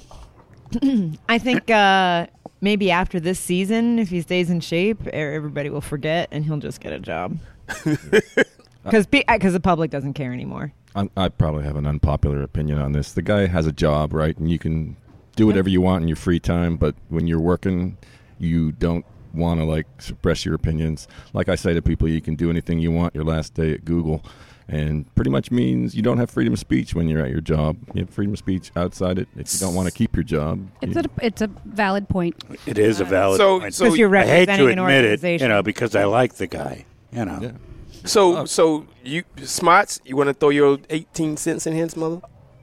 I think uh, maybe after this season, if he stays in shape, e- everybody will forget and he'll just get a job. Because because the public doesn't care anymore. I'm, I probably have an unpopular opinion on this. The guy has a job, right? And you can do whatever you want in your free time, but when you're working, you don't want to like suppress your opinions. Like I say to people, you can do anything you want your last day at Google, and pretty much means you don't have freedom of speech when you're at your job. You have freedom of speech outside it if you don't want to keep your job. It's you- a it's a valid point. It is a valid So- point. so- 'Cause you're I hate to representing an admit it, organization. you know, because I like the guy. You know. Yeah. So so you Smarts, you want to throw your eighteen cents in his mother?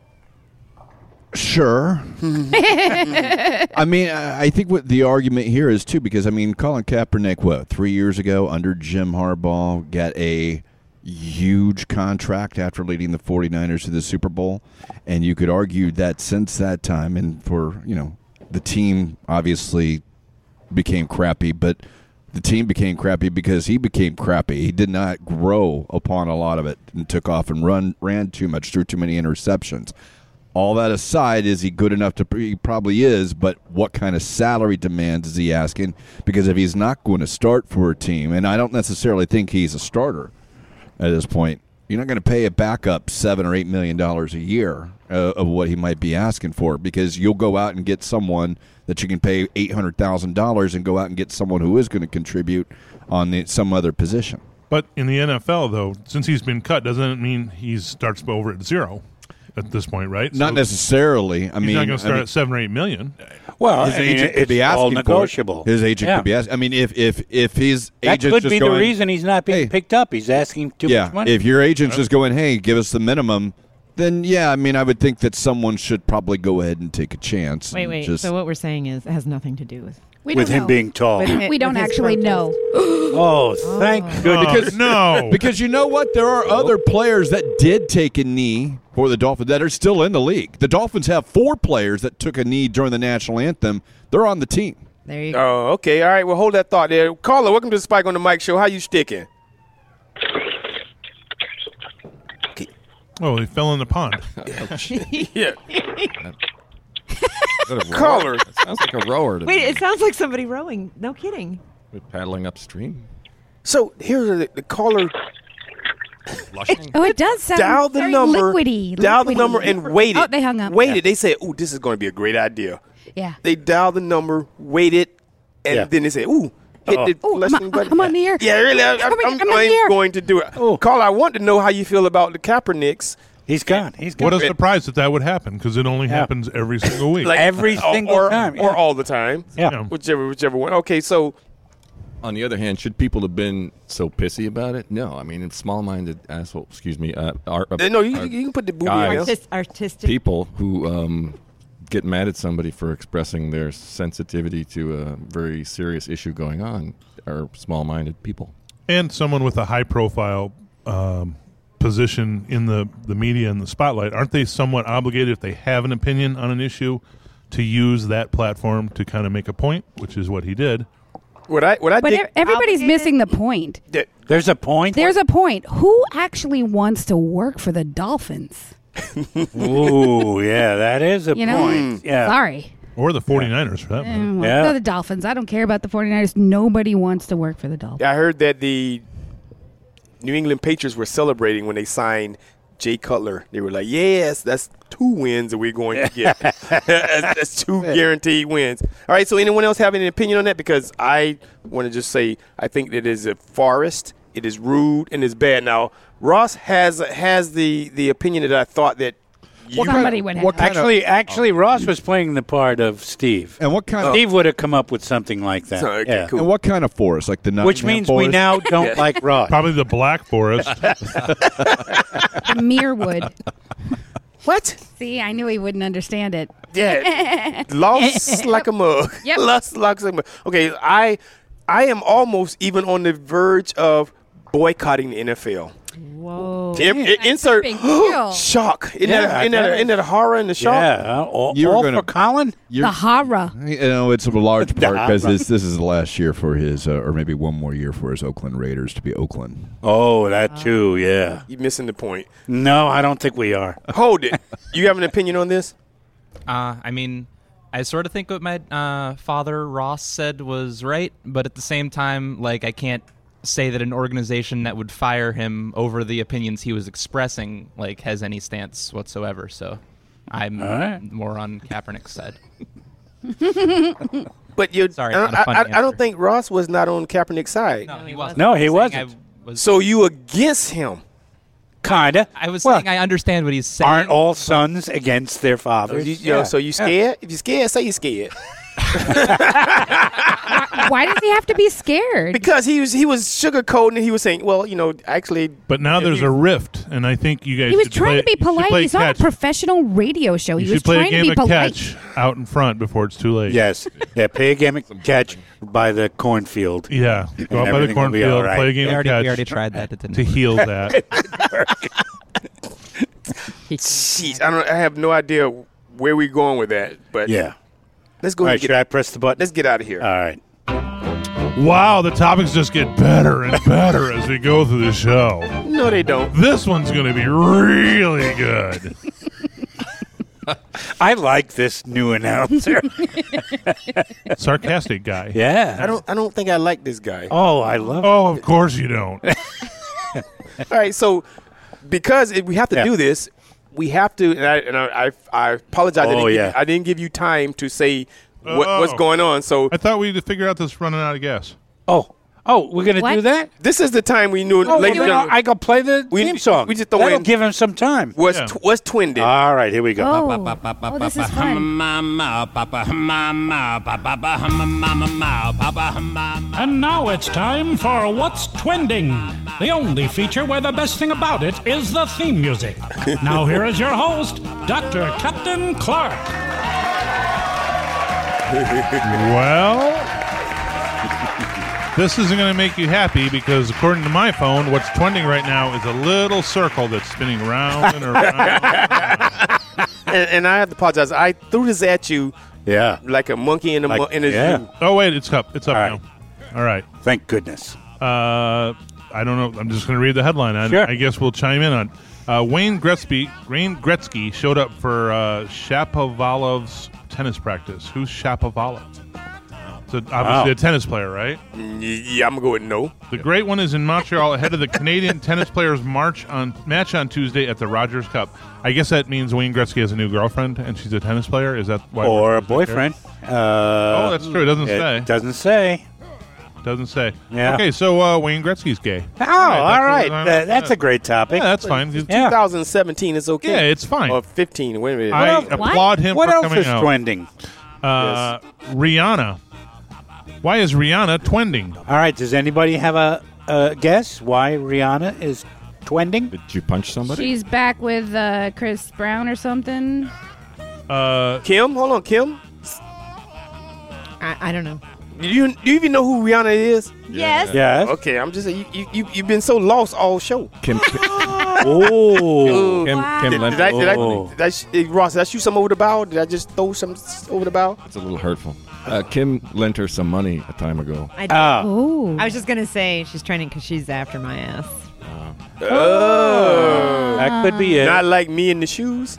Sure. I mean, I I think what the argument here is, too, because, I mean, Colin Kaepernick, what, three years ago under Jim Harbaugh, got a huge contract after leading the 49ers to the Super Bowl. And you could argue that since that time, and for, you know, the team obviously became crappy, but the team became crappy because he became crappy. He did not grow upon a lot of it and took off and run ran too much, threw too many interceptions. All that aside, is he good enough to? He probably is, but what kind of salary demands is he asking? Because if he's not going to start for a team, and I don't necessarily think he's a starter at this point, you're not going to pay a backup seven or eight million dollars a year uh, of what he might be asking for, because you'll go out and get someone that you can pay eight hundred thousand dollars and go out and get someone who is going to contribute on the, some other position. But in the N F L, though, since he's been cut, doesn't mean he starts over at zero at this point, right? Not So necessarily. I he's mean, not going to start I mean, at seven or eight million. Well, his I mean, agent could it's be asking all for it. negotiable. His agent Yeah. could be asking. I mean, if if if his That agent could just be going, the reason he's not being Hey. picked up. He's asking too yeah, much money. if your agent's just going, hey, give us the minimum, then yeah, I mean, I would think that someone should probably go ahead and take a chance. Wait, and wait. Just, So what we're saying is it has nothing to do with. We with don't him know. being tall. With hi- We don't with his actually protest. know. Oh, thank goodness. Oh, no. because you know what, there are other players that did take a knee for the Dolphins that are still in the league. The Dolphins have four players that took a knee during the national anthem. They're on the team. There you go. Oh, okay. All right. Well, hold that thought there. Caller, welcome to the Spike on the Mic show. How you sticking? Oh, he fell in the pond. Yeah. Is that a rower? Caller. That sounds like a rower to Wait, me. it sounds like somebody rowing. No kidding. We're paddling upstream. So here's the, the caller. Oh, it does sound Dial the very number. liquidy. Dial the liquidy. number and waited. Oh, they hung up. Waited. They said, "Ooh, this is going to be a great idea." Yeah. They dialed the number, waited, and Yeah. then they said, "Ooh, hit Oh. the Oh, I'm, flashing on- button." I'm on the air. Yeah, really. I, I'm- I'm, I'm I'm, on the air. going to do it. Oh. Caller, I want to know how you feel about the Kaepernicks. He's gone. He's gone. What a surprise that that would happen, because it only Yeah. happens every single week. Like Every or- single or, time, or yeah. all the time. Yeah. Yeah. Whichever, whichever one. Okay, so On the other hand, should people have been so pissy about it? No. I mean, it's small-minded asshole. Excuse me. Uh, our, uh, no, you, our you can put the booby guys. in there. Artis- artistic. people who um, get mad at somebody for expressing their sensitivity to a very serious issue going on are small-minded people. And someone with a high-profile um, position in the, the media and the spotlight, aren't they somewhat obligated, if they have an opinion on an issue, to use that platform to kind of make a point, which is what he did? What I what I But did, e- everybody's missing the point. There's a point. There's a point. Who actually wants to work for the Dolphins? Ooh, yeah, that is a You know? point. Yeah. Sorry. Or the 49ers, for that Eh, matter. well, Yeah. they're the Dolphins. I don't care about the 49ers. Nobody wants to work for the Dolphins. I heard that the New England Patriots were celebrating when they signed Jay Cutler. They were like, yes, that's two wins that we're going to get. that's, that's two guaranteed wins. All right, so anyone else have any opinion on that? Because I want to just say I think that it is a farce, it is rude, and it's bad. Now, Ross has has the, the opinion that I thought that you Somebody would have. what kind Actually, of, actually, Ross was playing the part of Steve. and what kind of Steve would have come up with something like that. Okay, yeah. cool. and what kind of forest? Like the Which Nottingham means we forest? now don't like Ross. Probably the Black Forest. Meerwood. What? See, I knew he wouldn't understand it. Yeah, lost like a mug. Yep. Lost like a mug. Okay, I I am almost even on the verge of boycotting the N F L. Whoa. In- in- insert big deal. shock. Isn't, Yeah, that, isn't, that that, is. isn't that a horror in the shock? Yeah, uh, all, You were all gonna- for Colin? You're- The horror. You know, it's a large part because Right. this, this is the last year for his, uh, or maybe one more year for his Oakland Raiders to be Oakland. Oh, that too, yeah. You're missing the point. No, I don't think we are. Hold it. You have an opinion on this? Uh, I mean, I sort of think what my uh, father Ross said was right, but at the same time, like, I can't say that an organization that would fire him over the opinions he was expressing, like, has any stance whatsoever. So I'm All right. more on Kaepernick's side. But you, Sorry, I, not a I, funny I, I don't answer. think Ross was not on Kaepernick's side. No, he wasn't. No, he I was saying wasn't. I was, So you against him? Kinda. I was Well, saying I understand what he's saying. Aren't all sons against their So fathers? you, you know, so you scared? If you're scared, say you're scared. Why, why does he have to be scared? Because he was he was sugarcoating and he was saying, well, you know, actually. But now if there's you- a rift, and I think you guys He was should trying play, to be you should polite. play He's on a catch. professional radio show. You He was should play trying a game to be of polite. catch out in front before it's too late. Yes. Yeah, pay a game of catch by the cornfield. Yeah. Go out by the everything will be all cornfield, right. play a game we of already, catch we already tried that. It didn't to work. heal that. Jeez, I don't. I have no idea where we're going with that. But Yeah. let's go All ahead right, and should get. I press the button? Let's get out of here. All right. Wow, the topics just get better and better as we go through the show. No, they don't. This one's going to be really good. I like this new announcer. Sarcastic guy. Yeah. I don't. I don't think I like this guy. Oh, I love Oh, of course you don't. All right, so because it, we have to Yeah. do this, we have to. And I and I, I, I apologize. I Oh, didn't give yeah. you, I didn't give you time to say what, Oh. what's going on. So I thought we'd figure out this running out of gas. Oh. Oh, we're going to What? do that? this is the time we knew. Oh, ladies you and know, gentlemen, I go play the We- theme song. we just throw That'll in- give him some time. what's Yeah. tw- what's twinned in? All right, here we go. Oh, oh, this is fun. And now it's time for What's Twending, the only feature where the best thing about it is the theme music. Now here is your host, Doctor Captain Clark. Well, this isn't going to make you happy because according to my phone, what's trending right now is a little circle that's spinning round and around. and, and I have to apologize. I threw this at you Yeah. like a monkey in a, Like- mo- in a yeah. zoo. Oh, wait, it's up. It's up All now. right. All right. Thank goodness. Uh, I don't know. I'm just going to read the headline. I, Sure. I guess we'll chime in on. Uh, Wayne Gretzky. Wayne Gretzky showed up for uh, Shapovalov's tennis practice. Who's Shapovalov? So obviously Wow. a tennis player, right? Yeah, I'm gonna go with no. The great one is in Montreal ahead of the Canadian tennis players' march on match on Tuesday at the Rogers Cup. I guess that means Wayne Gretzky has a new girlfriend and she's a tennis player. Is that why? Or we're a supposed to care? boyfriend. Uh, Oh, that's true. It doesn't it say. doesn't say. Doesn't say. Yeah. Okay, so uh, Wayne Gretzky's gay. Oh, All all that's right. what I'm- That- that's a great topic. Yeah, that's fine. Yeah. twenty seventeen is okay. Yeah, it's fine. Or fifteen. Wait a minute. I else- applaud him What for else coming is out. trending? Uh, Rihanna. Why is Rihanna twending? All right. Does anybody have a, a guess why Rihanna is twending? Did you punch somebody? She's back with uh, Chris Brown or something. Uh, Kim, hold on, Kim. I, I don't know. Do you do you even know who Rihanna is? Yes. Yes. Okay, I'm just saying you you you you've been so lost all show. Kim, Oh. Kim, Kim Did, lent did I, did I, Oh. did I, sh- eh, Ross, did I shoot some over the bow? Did I just throw some s- over the bow? It's a little hurtful. Uh, Kim lent her some money a time ago. I, Ah. Oh. I was just gonna say she's training because she's after my ass. Oh, That could be it. not like me in the shoes.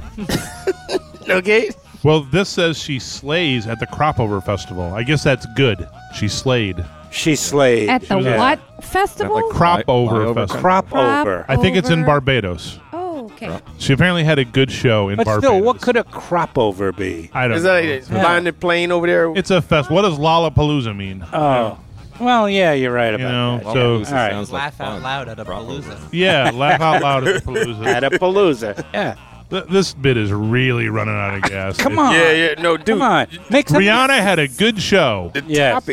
Okay. well, this says she slays at the Cropover Festival. I guess that's good. She slayed. She slayed. At the was a- what festival? like Cropover Flyover Festival. Crop Crop. over. I think it's in over. Barbados. Oh, okay. She apparently had a good show in But Barbados. still, what could a crop over be? I don't Is know. that like flying the plane over there? It's a fest. What does Lollapalooza mean? Oh. Well, yeah, you're right You about know, that. so All right. Sounds like Laugh out fun. loud at a Crop over. palooza. yeah, laugh out loud at the Palooza. At a palooza. Yeah. Th- This bit is really running out of gas. Come It- on. yeah, yeah. No, dude. Come on. Make some. Rihanna had a good show. The Yes. topic.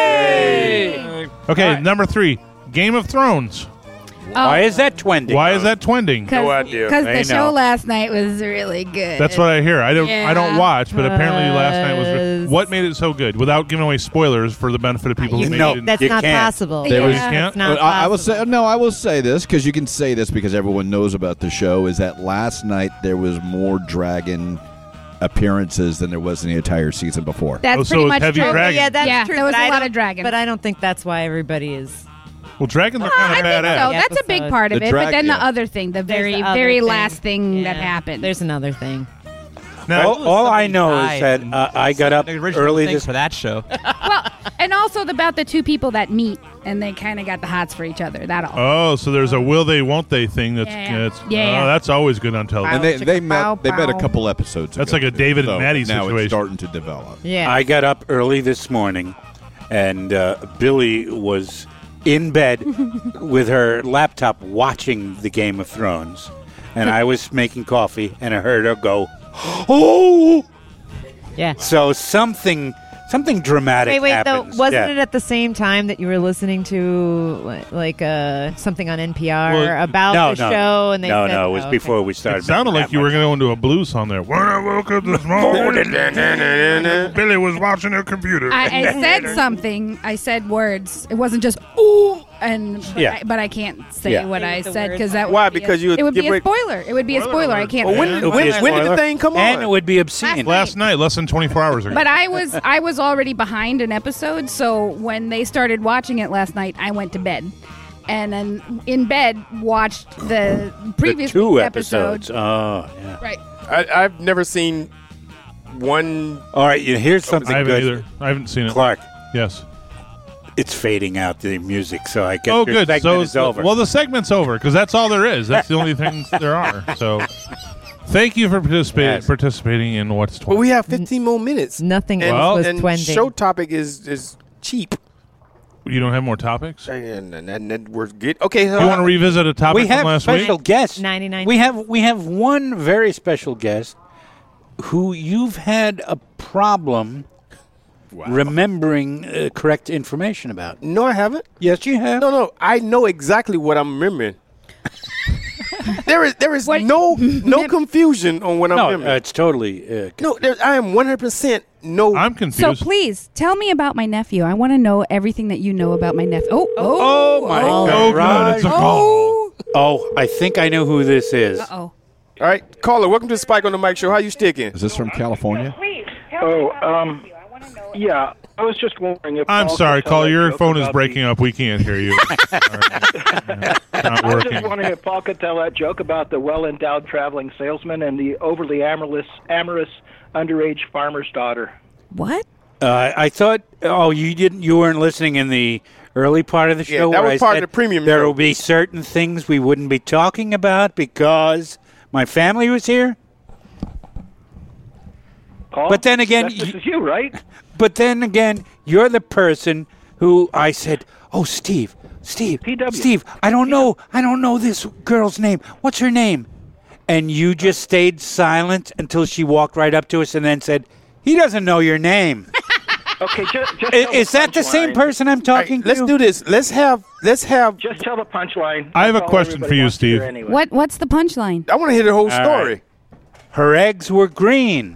Yay! Okay, number three, Game of Thrones. Why is that twending? Why is that twending? No idea. Because I the know. show last night was really good. That's what I hear. I don't. I don't Yeah. watch, but apparently last night was. Was- What made it so good? Without giving away spoilers for the benefit of people who You maybe know, didn't. That's You not can't. possible. There was- You can't? That's not But I, I will possible. say no. I will say this because you can say this because everyone knows about the show. Is that last night there was more dragon appearances than there was in the entire season before. That's Oh, so pretty it's much heavy true. dragon. Yeah, that's Yeah, true. there was but a I lot don't- of dragons. But I don't think that's why everybody is. Well, dragons are I kind of think badass. so. The That's a big episode. part of The it. drag- but then yeah. the other thing, the There's very, the other very thing. last thing that Yeah. happened. There's another thing. Now, All, all I know is died that and uh, I got up the original early thing this. for that show. well, and also about the two people that meet and they kind of got the hots for each other. That all. oh, so there's a will they, won't they thing. That's Yeah. that's Yeah. oh, that's always good on television. And they, they Bow, met they met a bow. couple episodes. That's ago, like a too. David and So Maddie now situation. it's starting to develop. Yeah. I got up early this morning, and uh, Billy was in bed with her laptop watching the Game of Thrones, and I was making coffee, and I heard her go, "Oh!" yeah. So something, something dramatic Wait, wait. happens. Though, wasn't Yeah. it at the same time that you were listening to li- like uh, something on N P R Well, about no, the no, show? And they no, said, no. It was oh, okay. before we started. It sounded making like that you were much. going to go into a blues song there. When I woke up this morning, Billy was watching her computer. I, I said something. I said words. It wasn't just ooh, and but, Yeah. I, but I can't say Yeah. what I the said words. because that Why? would be Because a, you would it would give be a away- spoiler. It would be a Spoiler spoiler. I alert. can't. Well, when, It would when, be a when did the spoiler, thing come on? And it would be obscene. Last night, less than twenty-four hours ago. But I was I was already behind an episode, so when they started watching it last night, I went to bed, and then in bed watched the The previous two week's episodes. episode. Oh, yeah. Right. I, I've never seen one. All right. You here's something I haven't good. either. I haven't seen it. Clark, Yes. it's fading out the music, so I guess Oh, your good. segment So is over. well, the segment's over because that's all there is. That's the only things there are. So, thank you for participating Yes. participating in what's But twenty. we have fifteen more minutes. Nothing And, else was and twending. show topic is is cheap. You don't have more topics. You And, and, and, and we're good. Okay. So want to revisit a topic we have from last special week? guests. ninety-nine We have we have one very special guest who you've had a problem remembering uh, correct information about. No, I haven't. Yes, you have. No, no. I know exactly what I'm remembering. there is there is no no confusion on what I'm No, remembering. uh, it's totally. Uh, no, there, I am one hundred percent no. I'm So confused. please tell me about my nephew. I want to know everything that you know about my nephew. Oh, oh, oh my oh, God! good. It's a call. oh. Oh, I think I know who this is. Uh-oh. All right, caller. Welcome to Spike on the Mic Show. How you sticking? Is this from California? Oh, um, yeah. I was just wondering if I'm Paul sorry, could tell caller. that Your joke phone is about breaking up. We can't hear you. Sorry. Yeah, Not The, I was just working. wondering if Paul could tell that joke about the well-endowed traveling salesman and the overly amorous, amorous underage farmer's daughter. What? Uh, I thought. Oh, you didn't. You weren't listening in the early part of the Yeah, show. that where was I part of said the premium There show. will be certain things we wouldn't be talking about because my family was here. Paul? But then again, That- this you- is you, right? But then again, you're the person who I said, "Oh, Steve, Steve, P W. Steve, I don't know, I don't know this girl's name. What's her name?" And you just stayed silent until she walked right up to us and then said, "He doesn't know your name." Okay, just, just is tell is that the same punchline. person I'm All right, talking let's to? do this. Let's have let's have. Just tell the punchline. I have a That's all question everybody for you, wants to hear Steve. Anyway. What? What's the punchline? I want to hear the whole All story. Her eggs were green.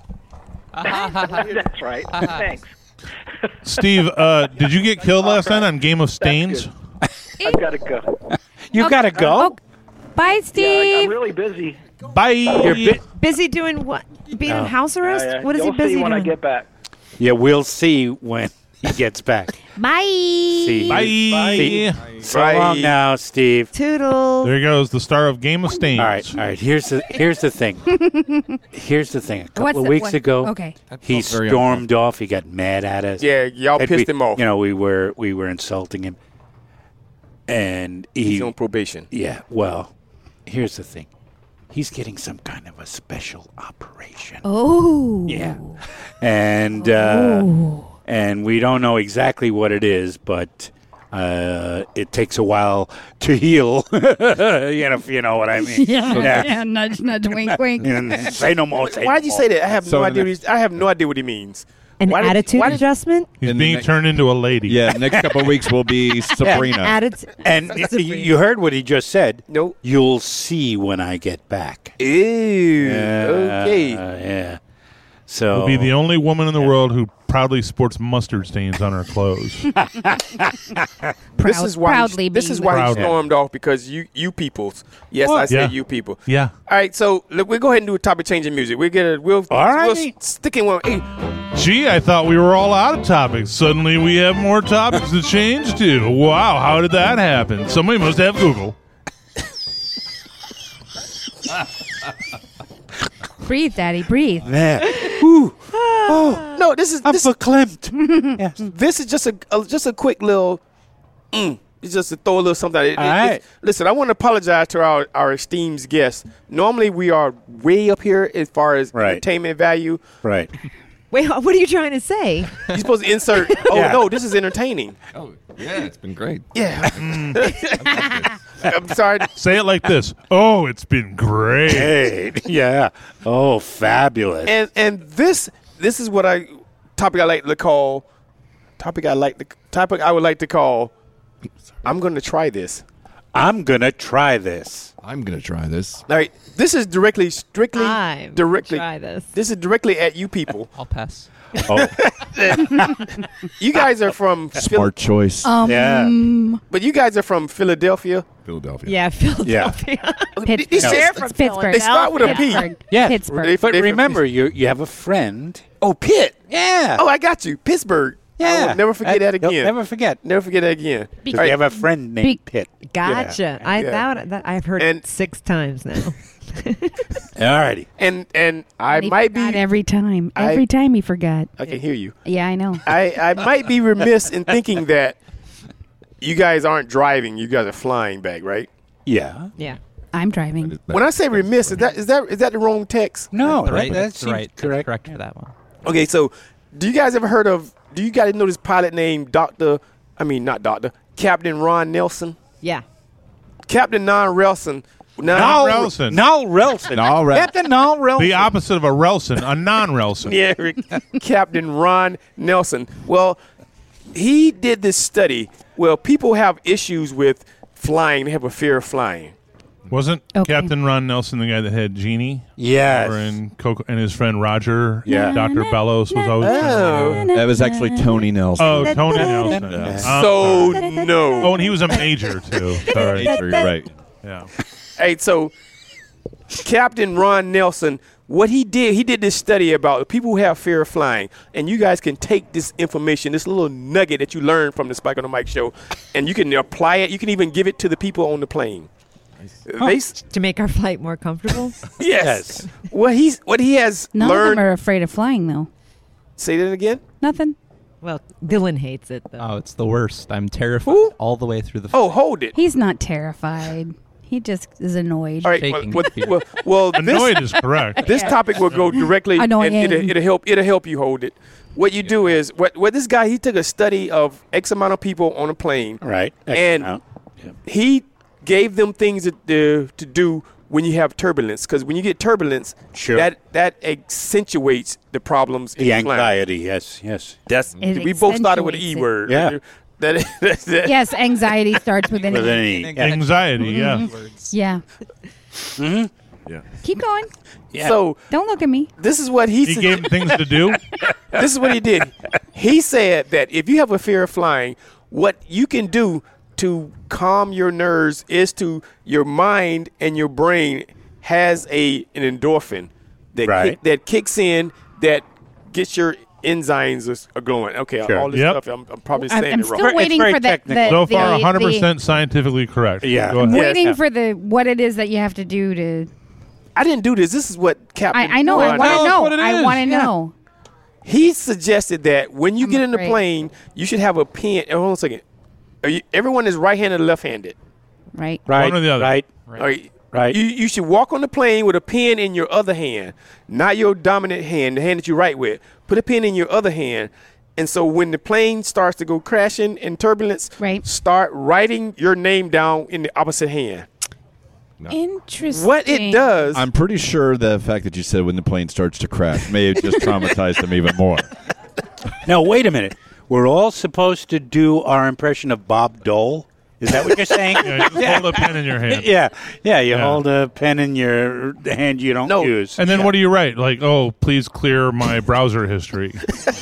That's right. Thanks. Steve, uh, did you get killed last night on Game of Stains? I've got to go. You Okay. gotta go. Bye, Yeah, Steve. I'm really busy. Bye. You're bi- Busy doing what? Being No. in house arrest? Yeah, yeah. What is You'll he busy see when doing? I get back. yeah, we'll see when he gets back. Bye. See. Bye. See. So Bye. long now, Steve. Toodle. There goes the star of Game of Stains. All right, all right. Here's the here's the thing. Here's the thing. A couple What's of the- weeks what- ago, okay. he Very stormed off. He got mad at us. Yeah, y'all And pissed we- him off. You know, we were we were insulting him, and he. He's on probation. Yeah. Well, here's the thing. He's getting some kind of a special operation. Oh. Yeah. And uh, and we don't know exactly what it is, but uh, it takes a while to heal. you know, if you know what I mean. Yeah. Yeah. yeah. Nudge, nudge, wink, wink. And say no more. Say Why'd no you more. say that? I have So no the idea. What next- he's, I have no idea what he means. An Why did- attitude why did- adjustment? He's In the being next- turned into a lady. Yeah, next couple of weeks will be Sabrina. Attitude. And y- y- you heard what he just said. Nope. You'll see when I get back. Ew. Yeah, Okay. uh, yeah. So Will be the only woman in the world who proudly sports mustard stains on her clothes. this Proud- is why. proudly He, this being is why Proud. he stormed off because you, you peoples. Yes, I said Yeah. you people. Yeah. All right, so look, we'll go ahead and do a topic changing music. We'll get a. We'll. All We'll righty. s- stick in one. Hey, Gee, I thought we were all out of topics. Suddenly we have more topics to change to. Wow, how did that happen? Somebody must have Google. Breathe, Daddy. Breathe. there. Ooh, oh, no, this is I'm this, verklempt. yes. this is just a, a just a quick little. Mm, it's just to throw a little something. It- it- All it's- right. Listen, I want to apologize to our, our esteemed guests. Normally, we are way up here as far as Right. entertainment value. Right. Wait, what are you trying to say? You're supposed to insert. Oh Yeah. no, this is entertaining. Oh, yeah, it's been great. Yeah. I'm sorry. Say it like this. Oh, it's been great. Hey, yeah. Oh, fabulous. And and this this is what I topic I like to call topic I like to topic I would like to call. I'm going to try this. I'm gonna try this. I'm gonna try this. All right, this is directly, strictly, I'm directly. try this. This is directly at you people. I'll pass. Oh, You guys are from Phil- Smart choice. Um, yeah. but you guys are from Philadelphia. Philadelphia. Yeah, Philadelphia. Pittsburgh. These It's shit- it's Pittsburgh. They start with a P. Pittsburgh. Yeah. Pittsburgh. They- But they- remember, you you have a friend. Oh, Pitt. Yeah. Oh, I got you. Pittsburgh. I yeah. will never forget that You'll again. Never forget. Never forget that again. Because All right. you have a friend named Be- Pitt. Gotcha. I Yeah. that, that I've heard And- it six times now. All righty. And and I He might be. forgot every time. I- Every time he forgot. I can hear you. Yeah, I know. I, I might be remiss in thinking that you guys aren't driving. You guys are flying back, right? Yeah. Yeah. I'm driving. When I say remiss, is that is that is that the wrong text? No, The right. right, That that's seems right. correct. Correct for that one. Okay, so do you guys ever heard of? Do you guys know this pilot named Doctor? I mean, not Doctor Captain Ron Nelson. Yeah. Captain Ron Nelson. Nol Now, Relson. Nol Relson. Nol Rel- Captain Nol Relson. The opposite of a Relson, a non-Relson. yeah, Rick, Captain Ron Nelson. Well, he did this study. Well, people have issues with flying. They have a fear of flying. Wasn't Okay. Captain Ron Nelson the guy that had Genie? Yes. Or in Coco, and his friend Roger? Yeah. Doctor Bellows was always. Oh, That was actually Tony Nelson. Oh, Tony Nelson. Yeah. Uh, so no. Oh, and he was a major too. Sorry. Nature, you're right. Yeah. Hey, so Captain Ron Nelson, what he did, he did this study about people who have fear of flying, and you guys can take this information, this little nugget that you learned from the Spike on the Mic show, and you can apply it. You can even give it to the people on the plane. They s- To make our flight more comfortable. yes. What he's what he has None learned. of them are afraid of flying, though. Say that again. Nothing. Well, Dylan hates it though. Oh, it's the worst. I'm terrified Who? all the way through the. Oh, hold it. He's not terrified. He just is annoyed. All right. Well, Shaking well, fear. well, well, Annoyed this, is correct. this topic will go directly, Annoying. and it'll, it'll help. It'll help you hold it. What you do is what what this guy he took a study of X amount of people on a plane, Right. And- Excellent. he gave them things to, to, to do when you have turbulence. Because when you get turbulence, Sure. that that accentuates the problems. The in flying. anxiety. Yes. Yes. That's It we both started with the E accentuates it. word. Yeah. That, that, that, Yes, anxiety starts with an With E. an E. Yeah. Anxiety, yeah. Yeah. Mhm. Yeah. Keep going. Yeah. So Don't look at me. this is what he He said. gave him things to do. This is what he did. He said that if you have a fear of flying, what you can do to calm your nerves is to your mind and your brain has a an endorphin that Right. kick, that kicks in that gets your enzymes are, are going. Okay, Sure. all this Yep. stuff. I'm, I'm probably I'm, saying I'm it wrong. still It's waiting very for the, technical. the So far, the, one hundred the- percent scientifically correct. Yeah. Go ahead. I'm Yeah. waiting Yeah. for the what it is that you have to do to. I didn't do this. This is what Captain. I, I know. I Ron- want Tell to us know. what it I is. want to Yeah. know. He suggested that when you I'm get in the afraid. plane, you should have a pen. Hold on a second. Are you, everyone is right-handed or left-handed? Right. Right. One or the other. Right. All right. Right. You you should walk on the plane with a pen in your other hand, not your dominant hand, the hand that you write with. Put a pen in your other hand, and so when the plane starts to go crashing in turbulence, Right. start writing your name down in the opposite hand. Interesting. What it does, I'm pretty sure the fact that you said when the plane starts to crash may have just traumatized him even more. Now, wait a minute. We're all supposed to do our impression of Bob Dole. Is that what you're saying? Yeah, just hold a pen in your hand. Yeah, yeah. You Yeah. hold a pen in your hand you don't No. use. And then what do you write? Like, oh, please clear my browser history.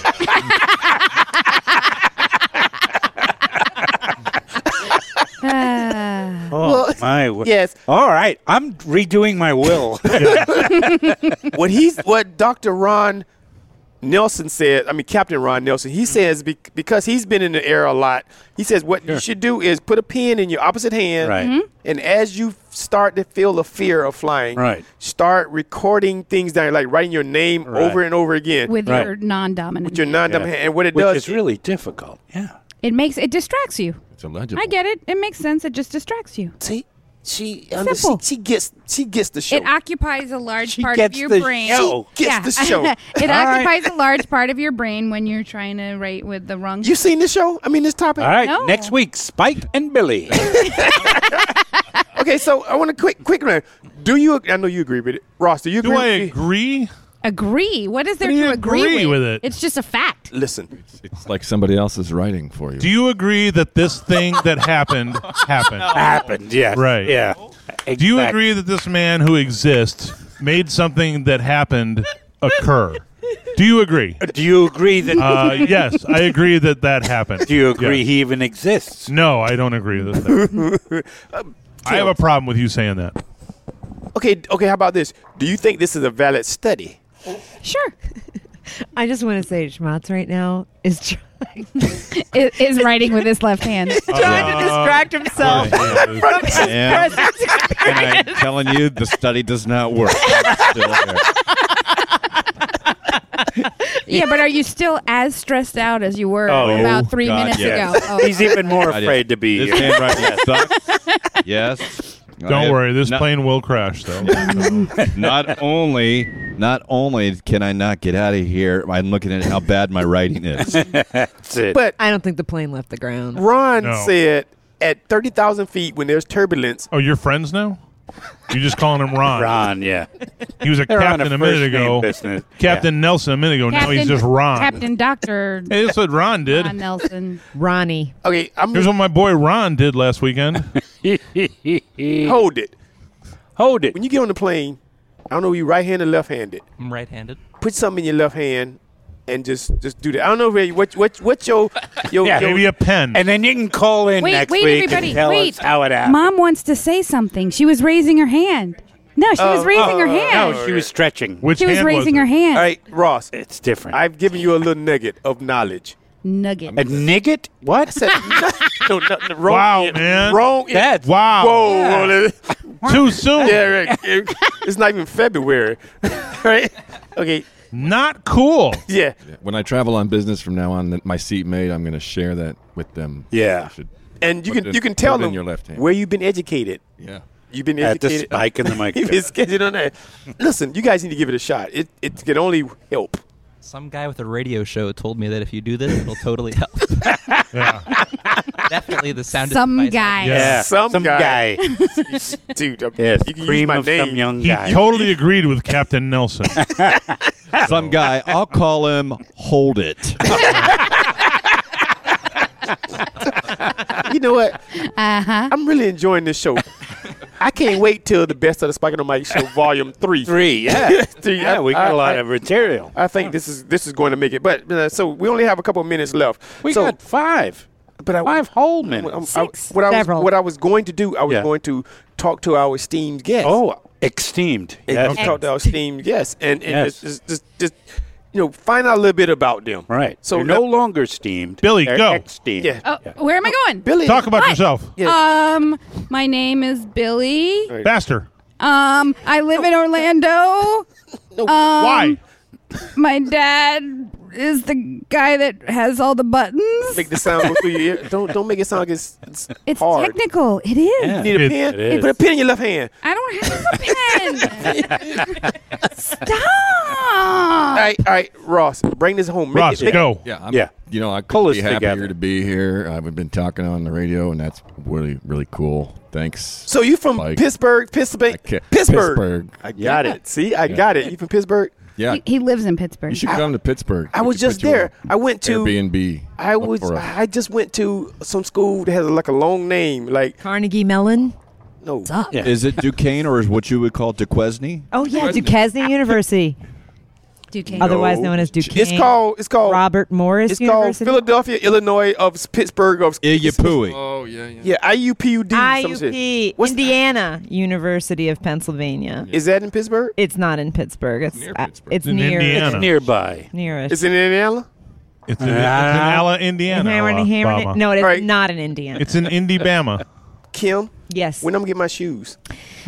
Ah. Oh Well, my! w- yes. All right, I'm redoing my will. what he's what Doctor Ron Nelson said, I mean Captain Ron Nelson, he says be, because he's been in the air a lot, he says what you should do is put a pen in your opposite hand, Right. Mm-hmm. and as you start to feel the fear of flying, Right. start recording things down, like writing your name Right. over and over again With Right. your non-dominant. with your non-dominant Yeah. hand. And what it Which does, is really difficult. Yeah. It makes it distracts you. It's illegible. I get it. It makes sense. It just distracts you. see, she, Simple. she, she gets, she gets the show. It occupies a large She part gets of your the brain. show. She gets the show. it All occupies a large part of your brain when you're trying to write with the wrong. You seen the show? I mean, this topic. All right. No. Next week, Spike and Billy. Okay, so I want to quick, quick round. Do you? I know you agree with it, Ross. Do you agree? Do I with me? agree? Agree. What is there do you to agree, agree with? with it? It's just a fact. Listen, It's like somebody else is writing for you. Do you agree that this thing that happened happened? Happened. Yeah. Right. Yeah. Do you Exactly. agree that this man who exists made something that happened occur? Do you agree? Do you agree that? Uh, yes, I agree that that happened. do you agree Yes. he even exists? No, I don't agree with that. I have a problem with you saying that. okay, okay. How about this? Do you think this is a valid study? Sure. I just want to say Schmatz right now is trying, Is, is writing with his left hand. trying to distract himself Yeah. from his Yeah. present And I'm experience. telling you, the study does not work. It's still there. Yeah, but are you still as stressed out as you were Oh, about three God, minutes yes. ago? Oh. He's even more I did. afraid to be This here. handwriting sucks. Yes. I Don't have worry, this not- plane will crash, though. Not only, not only can I not get out of here, I'm looking at how bad my writing is. That's it. But I don't think the plane left the ground. Ron No. said at thirty thousand feet, when there's turbulence, Oh, you're friends now? You're just calling him Ron. Ron, yeah. He was a They're on captain a a minute first name ago. business. Captain Nelson a minute ago. now he's Captain- just Ron. Captain Doctor Hey, that's what Ron did. Ron Nelson. Ronnie. okay, I'm Here's what my boy Ron did last weekend. hold it. Hold it. When you get on the plane, I don't know if you right-handed or left-handed. I'm right-handed. Put something in your left hand and just just do that. I don't know if what what what's your your, Yeah, your Maybe a pen. And then you can call in Wait, next wait, week everybody, and tell wait. us how it happened. Mom wants to say something. She was raising her hand. No, she was Oh, raising her oh, hand. No, she was stretching. Which she was hand raising was her it? hand. all right, Ross. It's different. I've given you a little nugget of knowledge. Nugget. A nigget? What? I said, no, no, no, wrong. Wow, end, man. Wrong. end. That's Wow. Whoa. whoa, Too soon. yeah, right. It- it's not even February, right? Okay. Not cool. Yeah. When I travel on business from now on, my seatmate, I'm going to share that with them. Yeah. I should And you put can it- you can put tell it in them your left hand. where you've been educated. Yeah. You've been At the educated. spike in the mic. You've been educated on that. Listen, you guys need to give it a shot. It it can only help. Some guy with a radio show told me that if you do this, it'll totally help. Yeah. Definitely the sound. Some device. guy. Yeah. Some, Some guy. guy. Dude, I'm- Yes, you can use cream my of name. some young He guy. totally agreed with Captain Nelson. Some guy, I'll call him Hold It. You know what? Uh huh. I'm really enjoying this show. I can't wait till the Best of the Spike on the Mic show, Volume Three. Three, yeah, Three. yeah. I- We got I- a lot I- of material. I think this is this is going to make it. But uh, so we only have a couple of minutes left. We so, got five. But I, Five whole I'm- minutes. I- Six. what I was Several. what I was going to do, I was Yeah. going to talk to our esteemed guest. Oh, esteemed. and Yes. talk to our esteemed guest, and, and Yes. just, just just you know find out a little bit about them. Right. So They're no longer steamed. Billy, They're go. Ex-steamed. Yeah. Oh, where am I going? Billy, Talk about Hi. yourself. Yeah. Um, my name is Billy. Faster. Um, I live in Orlando. Um, Why? My dad is the guy that has all the buttons. Make the sound go through your ear. Don't don't make it sound like it's, it's, It's hard. technical. It is. Yeah. You need a It- pen? it is. Put a pen in your left hand. I don't have a pen. Stop. All right, all right, Ross, bring this home. Make Ross, it, make go. Yeah, I'm, Yeah. You know, I Pull couldn't us be happier together. to be here. I've been talking on the radio, and that's really, really cool. Thanks. So you from Like- Pittsburgh, Pennsylvania? I ca- Pittsburgh. Pittsburgh. I got it. See, I got it. You from Pittsburgh? Yeah, He, he lives in Pittsburgh. you should come to Pittsburgh. I We was could just put you there. on I went to Airbnb. I Look was for us. I just went to some school that has like a long name. Like Carnegie Mellon. no. Yeah. Is it Duquesne or is what you would call Duquesne? Oh yeah, Duquesne University, Duquesne. otherwise known as Duquesne. It's called it's called Robert Morris it's called University. Philadelphia, Illinois of Pittsburgh of Iapui. Oh yeah, yeah. Yeah, I U P U D. I some U shit. P, What's- Indiana University of Pennsylvania. Is that in Pittsburgh? It's not in Pittsburgh. It's Near uh, Pittsburgh. it's In near Indiana. It's nearby. nearest. It's in Indiana. It's in, it's in Alla, Indiana. Hammer- hammer- Obama. no, it is Right. not in Indiana. It's in Indy, Bama. Kim, yes, when I'm gonna get my shoes?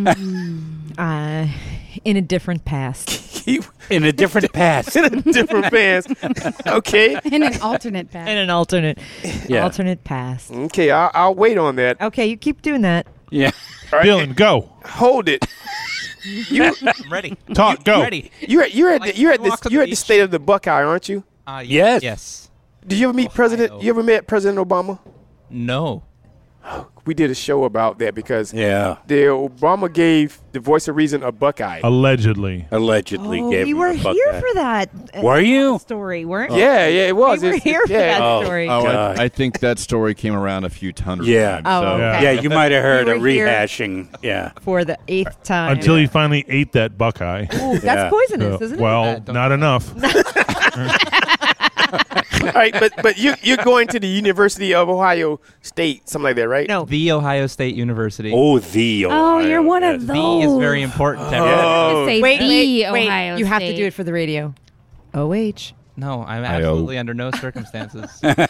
uh, in a different past. In a different past. in a different pants. Okay. In an alternate path. In an alternate, Yeah. alternate past. Okay, I'll, I'll wait on that. Okay, you keep doing that. Yeah. All right. Dylan, go. Hold it. You I'm ready. Talk, go. Ready. you're at, you're at Like the, you're at to walk this on you're the at the beach. state of the Buckeye, aren't you? Uh, Yes. Yes. Did you ever meet Ohio. President? You ever met President Obama? No. We did a show about that because Yeah. the Obama gave the Voice of Reason a Buckeye. Allegedly. Allegedly Oh, gave you him were a here Buckeye. for that. uh, Were you? story, weren't you? yeah, yeah, it was. We were It's- here for yeah. that Oh. story. Oh, God. I, I think that story came around a few hundred Yeah. times. Oh, so. okay. Yeah, you might have heard You a were here. rehashing. Yeah. For the eighth time. Until he finally ate that Buckeye. Ooh, that's Yeah. poisonous, Uh, isn't well, Uh, don't- not enough. All right, but but you you're going to the University of Ohio State, something like that, right? it? No. The Ohio State University. Oh, the Oh, Ohio, you're one yes. of The those. is very important to Oh. everyone. Say Wait, the wait, wait. Ohio You have to State. do it for the radio. O H. No, I'm I-O. absolutely under no circumstances.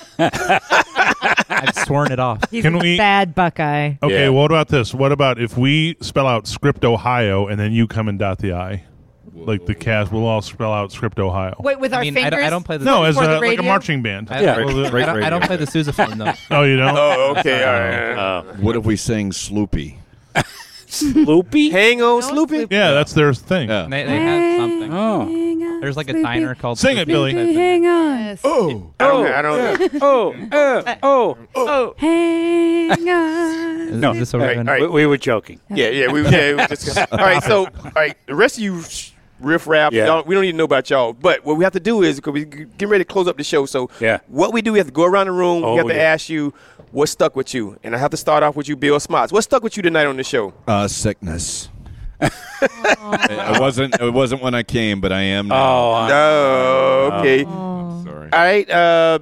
I've sworn it off. He's Can a we- bad Buckeye. Okay, Yeah. well, what about this? What about if we spell out Script Ohio and then you come and dot the I? Like the cast, we'll all spell out Script Ohio. Wait, with I our mean, I fingers? don't, I don't play the No, as For the a, like a radio? marching band. I, Yeah. I, Well, the- I don't, I don't play the sousaphone though. Oh, you don't? Oh, okay. All right. Uh, What if we sang Sloopy? Loopy? Hang on, No, Sloopy. Yeah, that's their thing. Yeah. They, they have something. Oh. Hang on, There's like a Sloopy. diner called Sing it, Billy. Sloopy. Hang on. Yes. Oh. I don't. I don't. Oh, uh, oh. Oh. Hang on. Is, No. is this All over? right, then? all right. We, we were joking. Yeah, yeah. We, yeah, we were just, all right. So, all right. The rest of you sh- riff rap. Yeah. Y'all, we don't need to know about y'all. But what we have to do is because we getting ready to close up the show. So, Yeah. what we do, we have to go around the room. Oh, we have to yeah. ask you what stuck with you, and I have to start off with you, Bill Smots. What stuck with you tonight on the show? Uh, sickness. it, it wasn't. It wasn't when I came, but I am now. Oh, I- Oh, okay. Sorry. All right. Uh,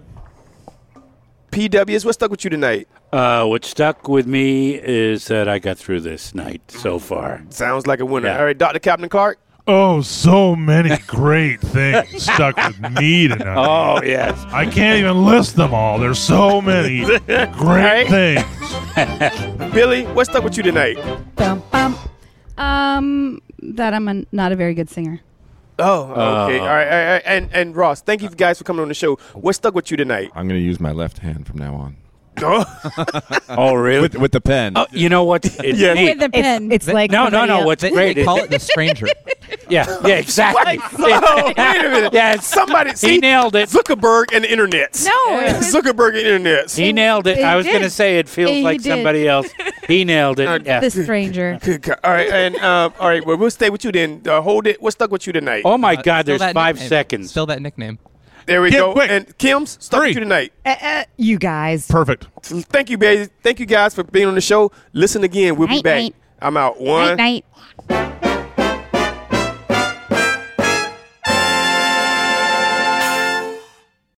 P Ws, what stuck with you tonight? Uh, what stuck with me is that I got through this night so far. Sounds like a winner. Yeah. All right, Doctor Captain Clark. Oh, so many great things stuck with me tonight. Oh, yes. I can't even list them all. There's so many great Right? things. Billy, what stuck with you tonight? Bum, bum. Um, that I'm a, not a very good singer. Oh, okay. All right, all right. And and Ross, thank you guys for coming on the show. What stuck with you tonight? I'm going to use my left hand from now on. Oh, really? With with the pen. Oh, you know what? It's Yeah. neat. With the pen. It's, it's like No, no, somebody no. else- What's They, great they is call it the stranger. yeah, yeah, exactly. Oh, wait a minute. Yeah, it's- Somebody see he nailed it. Zuckerberg and the internet. No, it was Zuckerberg and internet. He nailed it. He I was did. going to say it feels He like did. somebody else. He nailed Uh, it. Yeah. the stranger. Good God. All right, and uh, all right. Well, we'll stay with you then. Uh, hold it. What stuck with you tonight? Oh my Uh, God! spill There's that five nickname. seconds. Spill that nickname. There we Kim, go. quick. And Kim's stuck Three. with you tonight. Uh, uh, you guys. Perfect. Thank you, baby. Thank you guys for being on the show. Listen again. We'll be Night, back. night. I'm out. One. Night, night.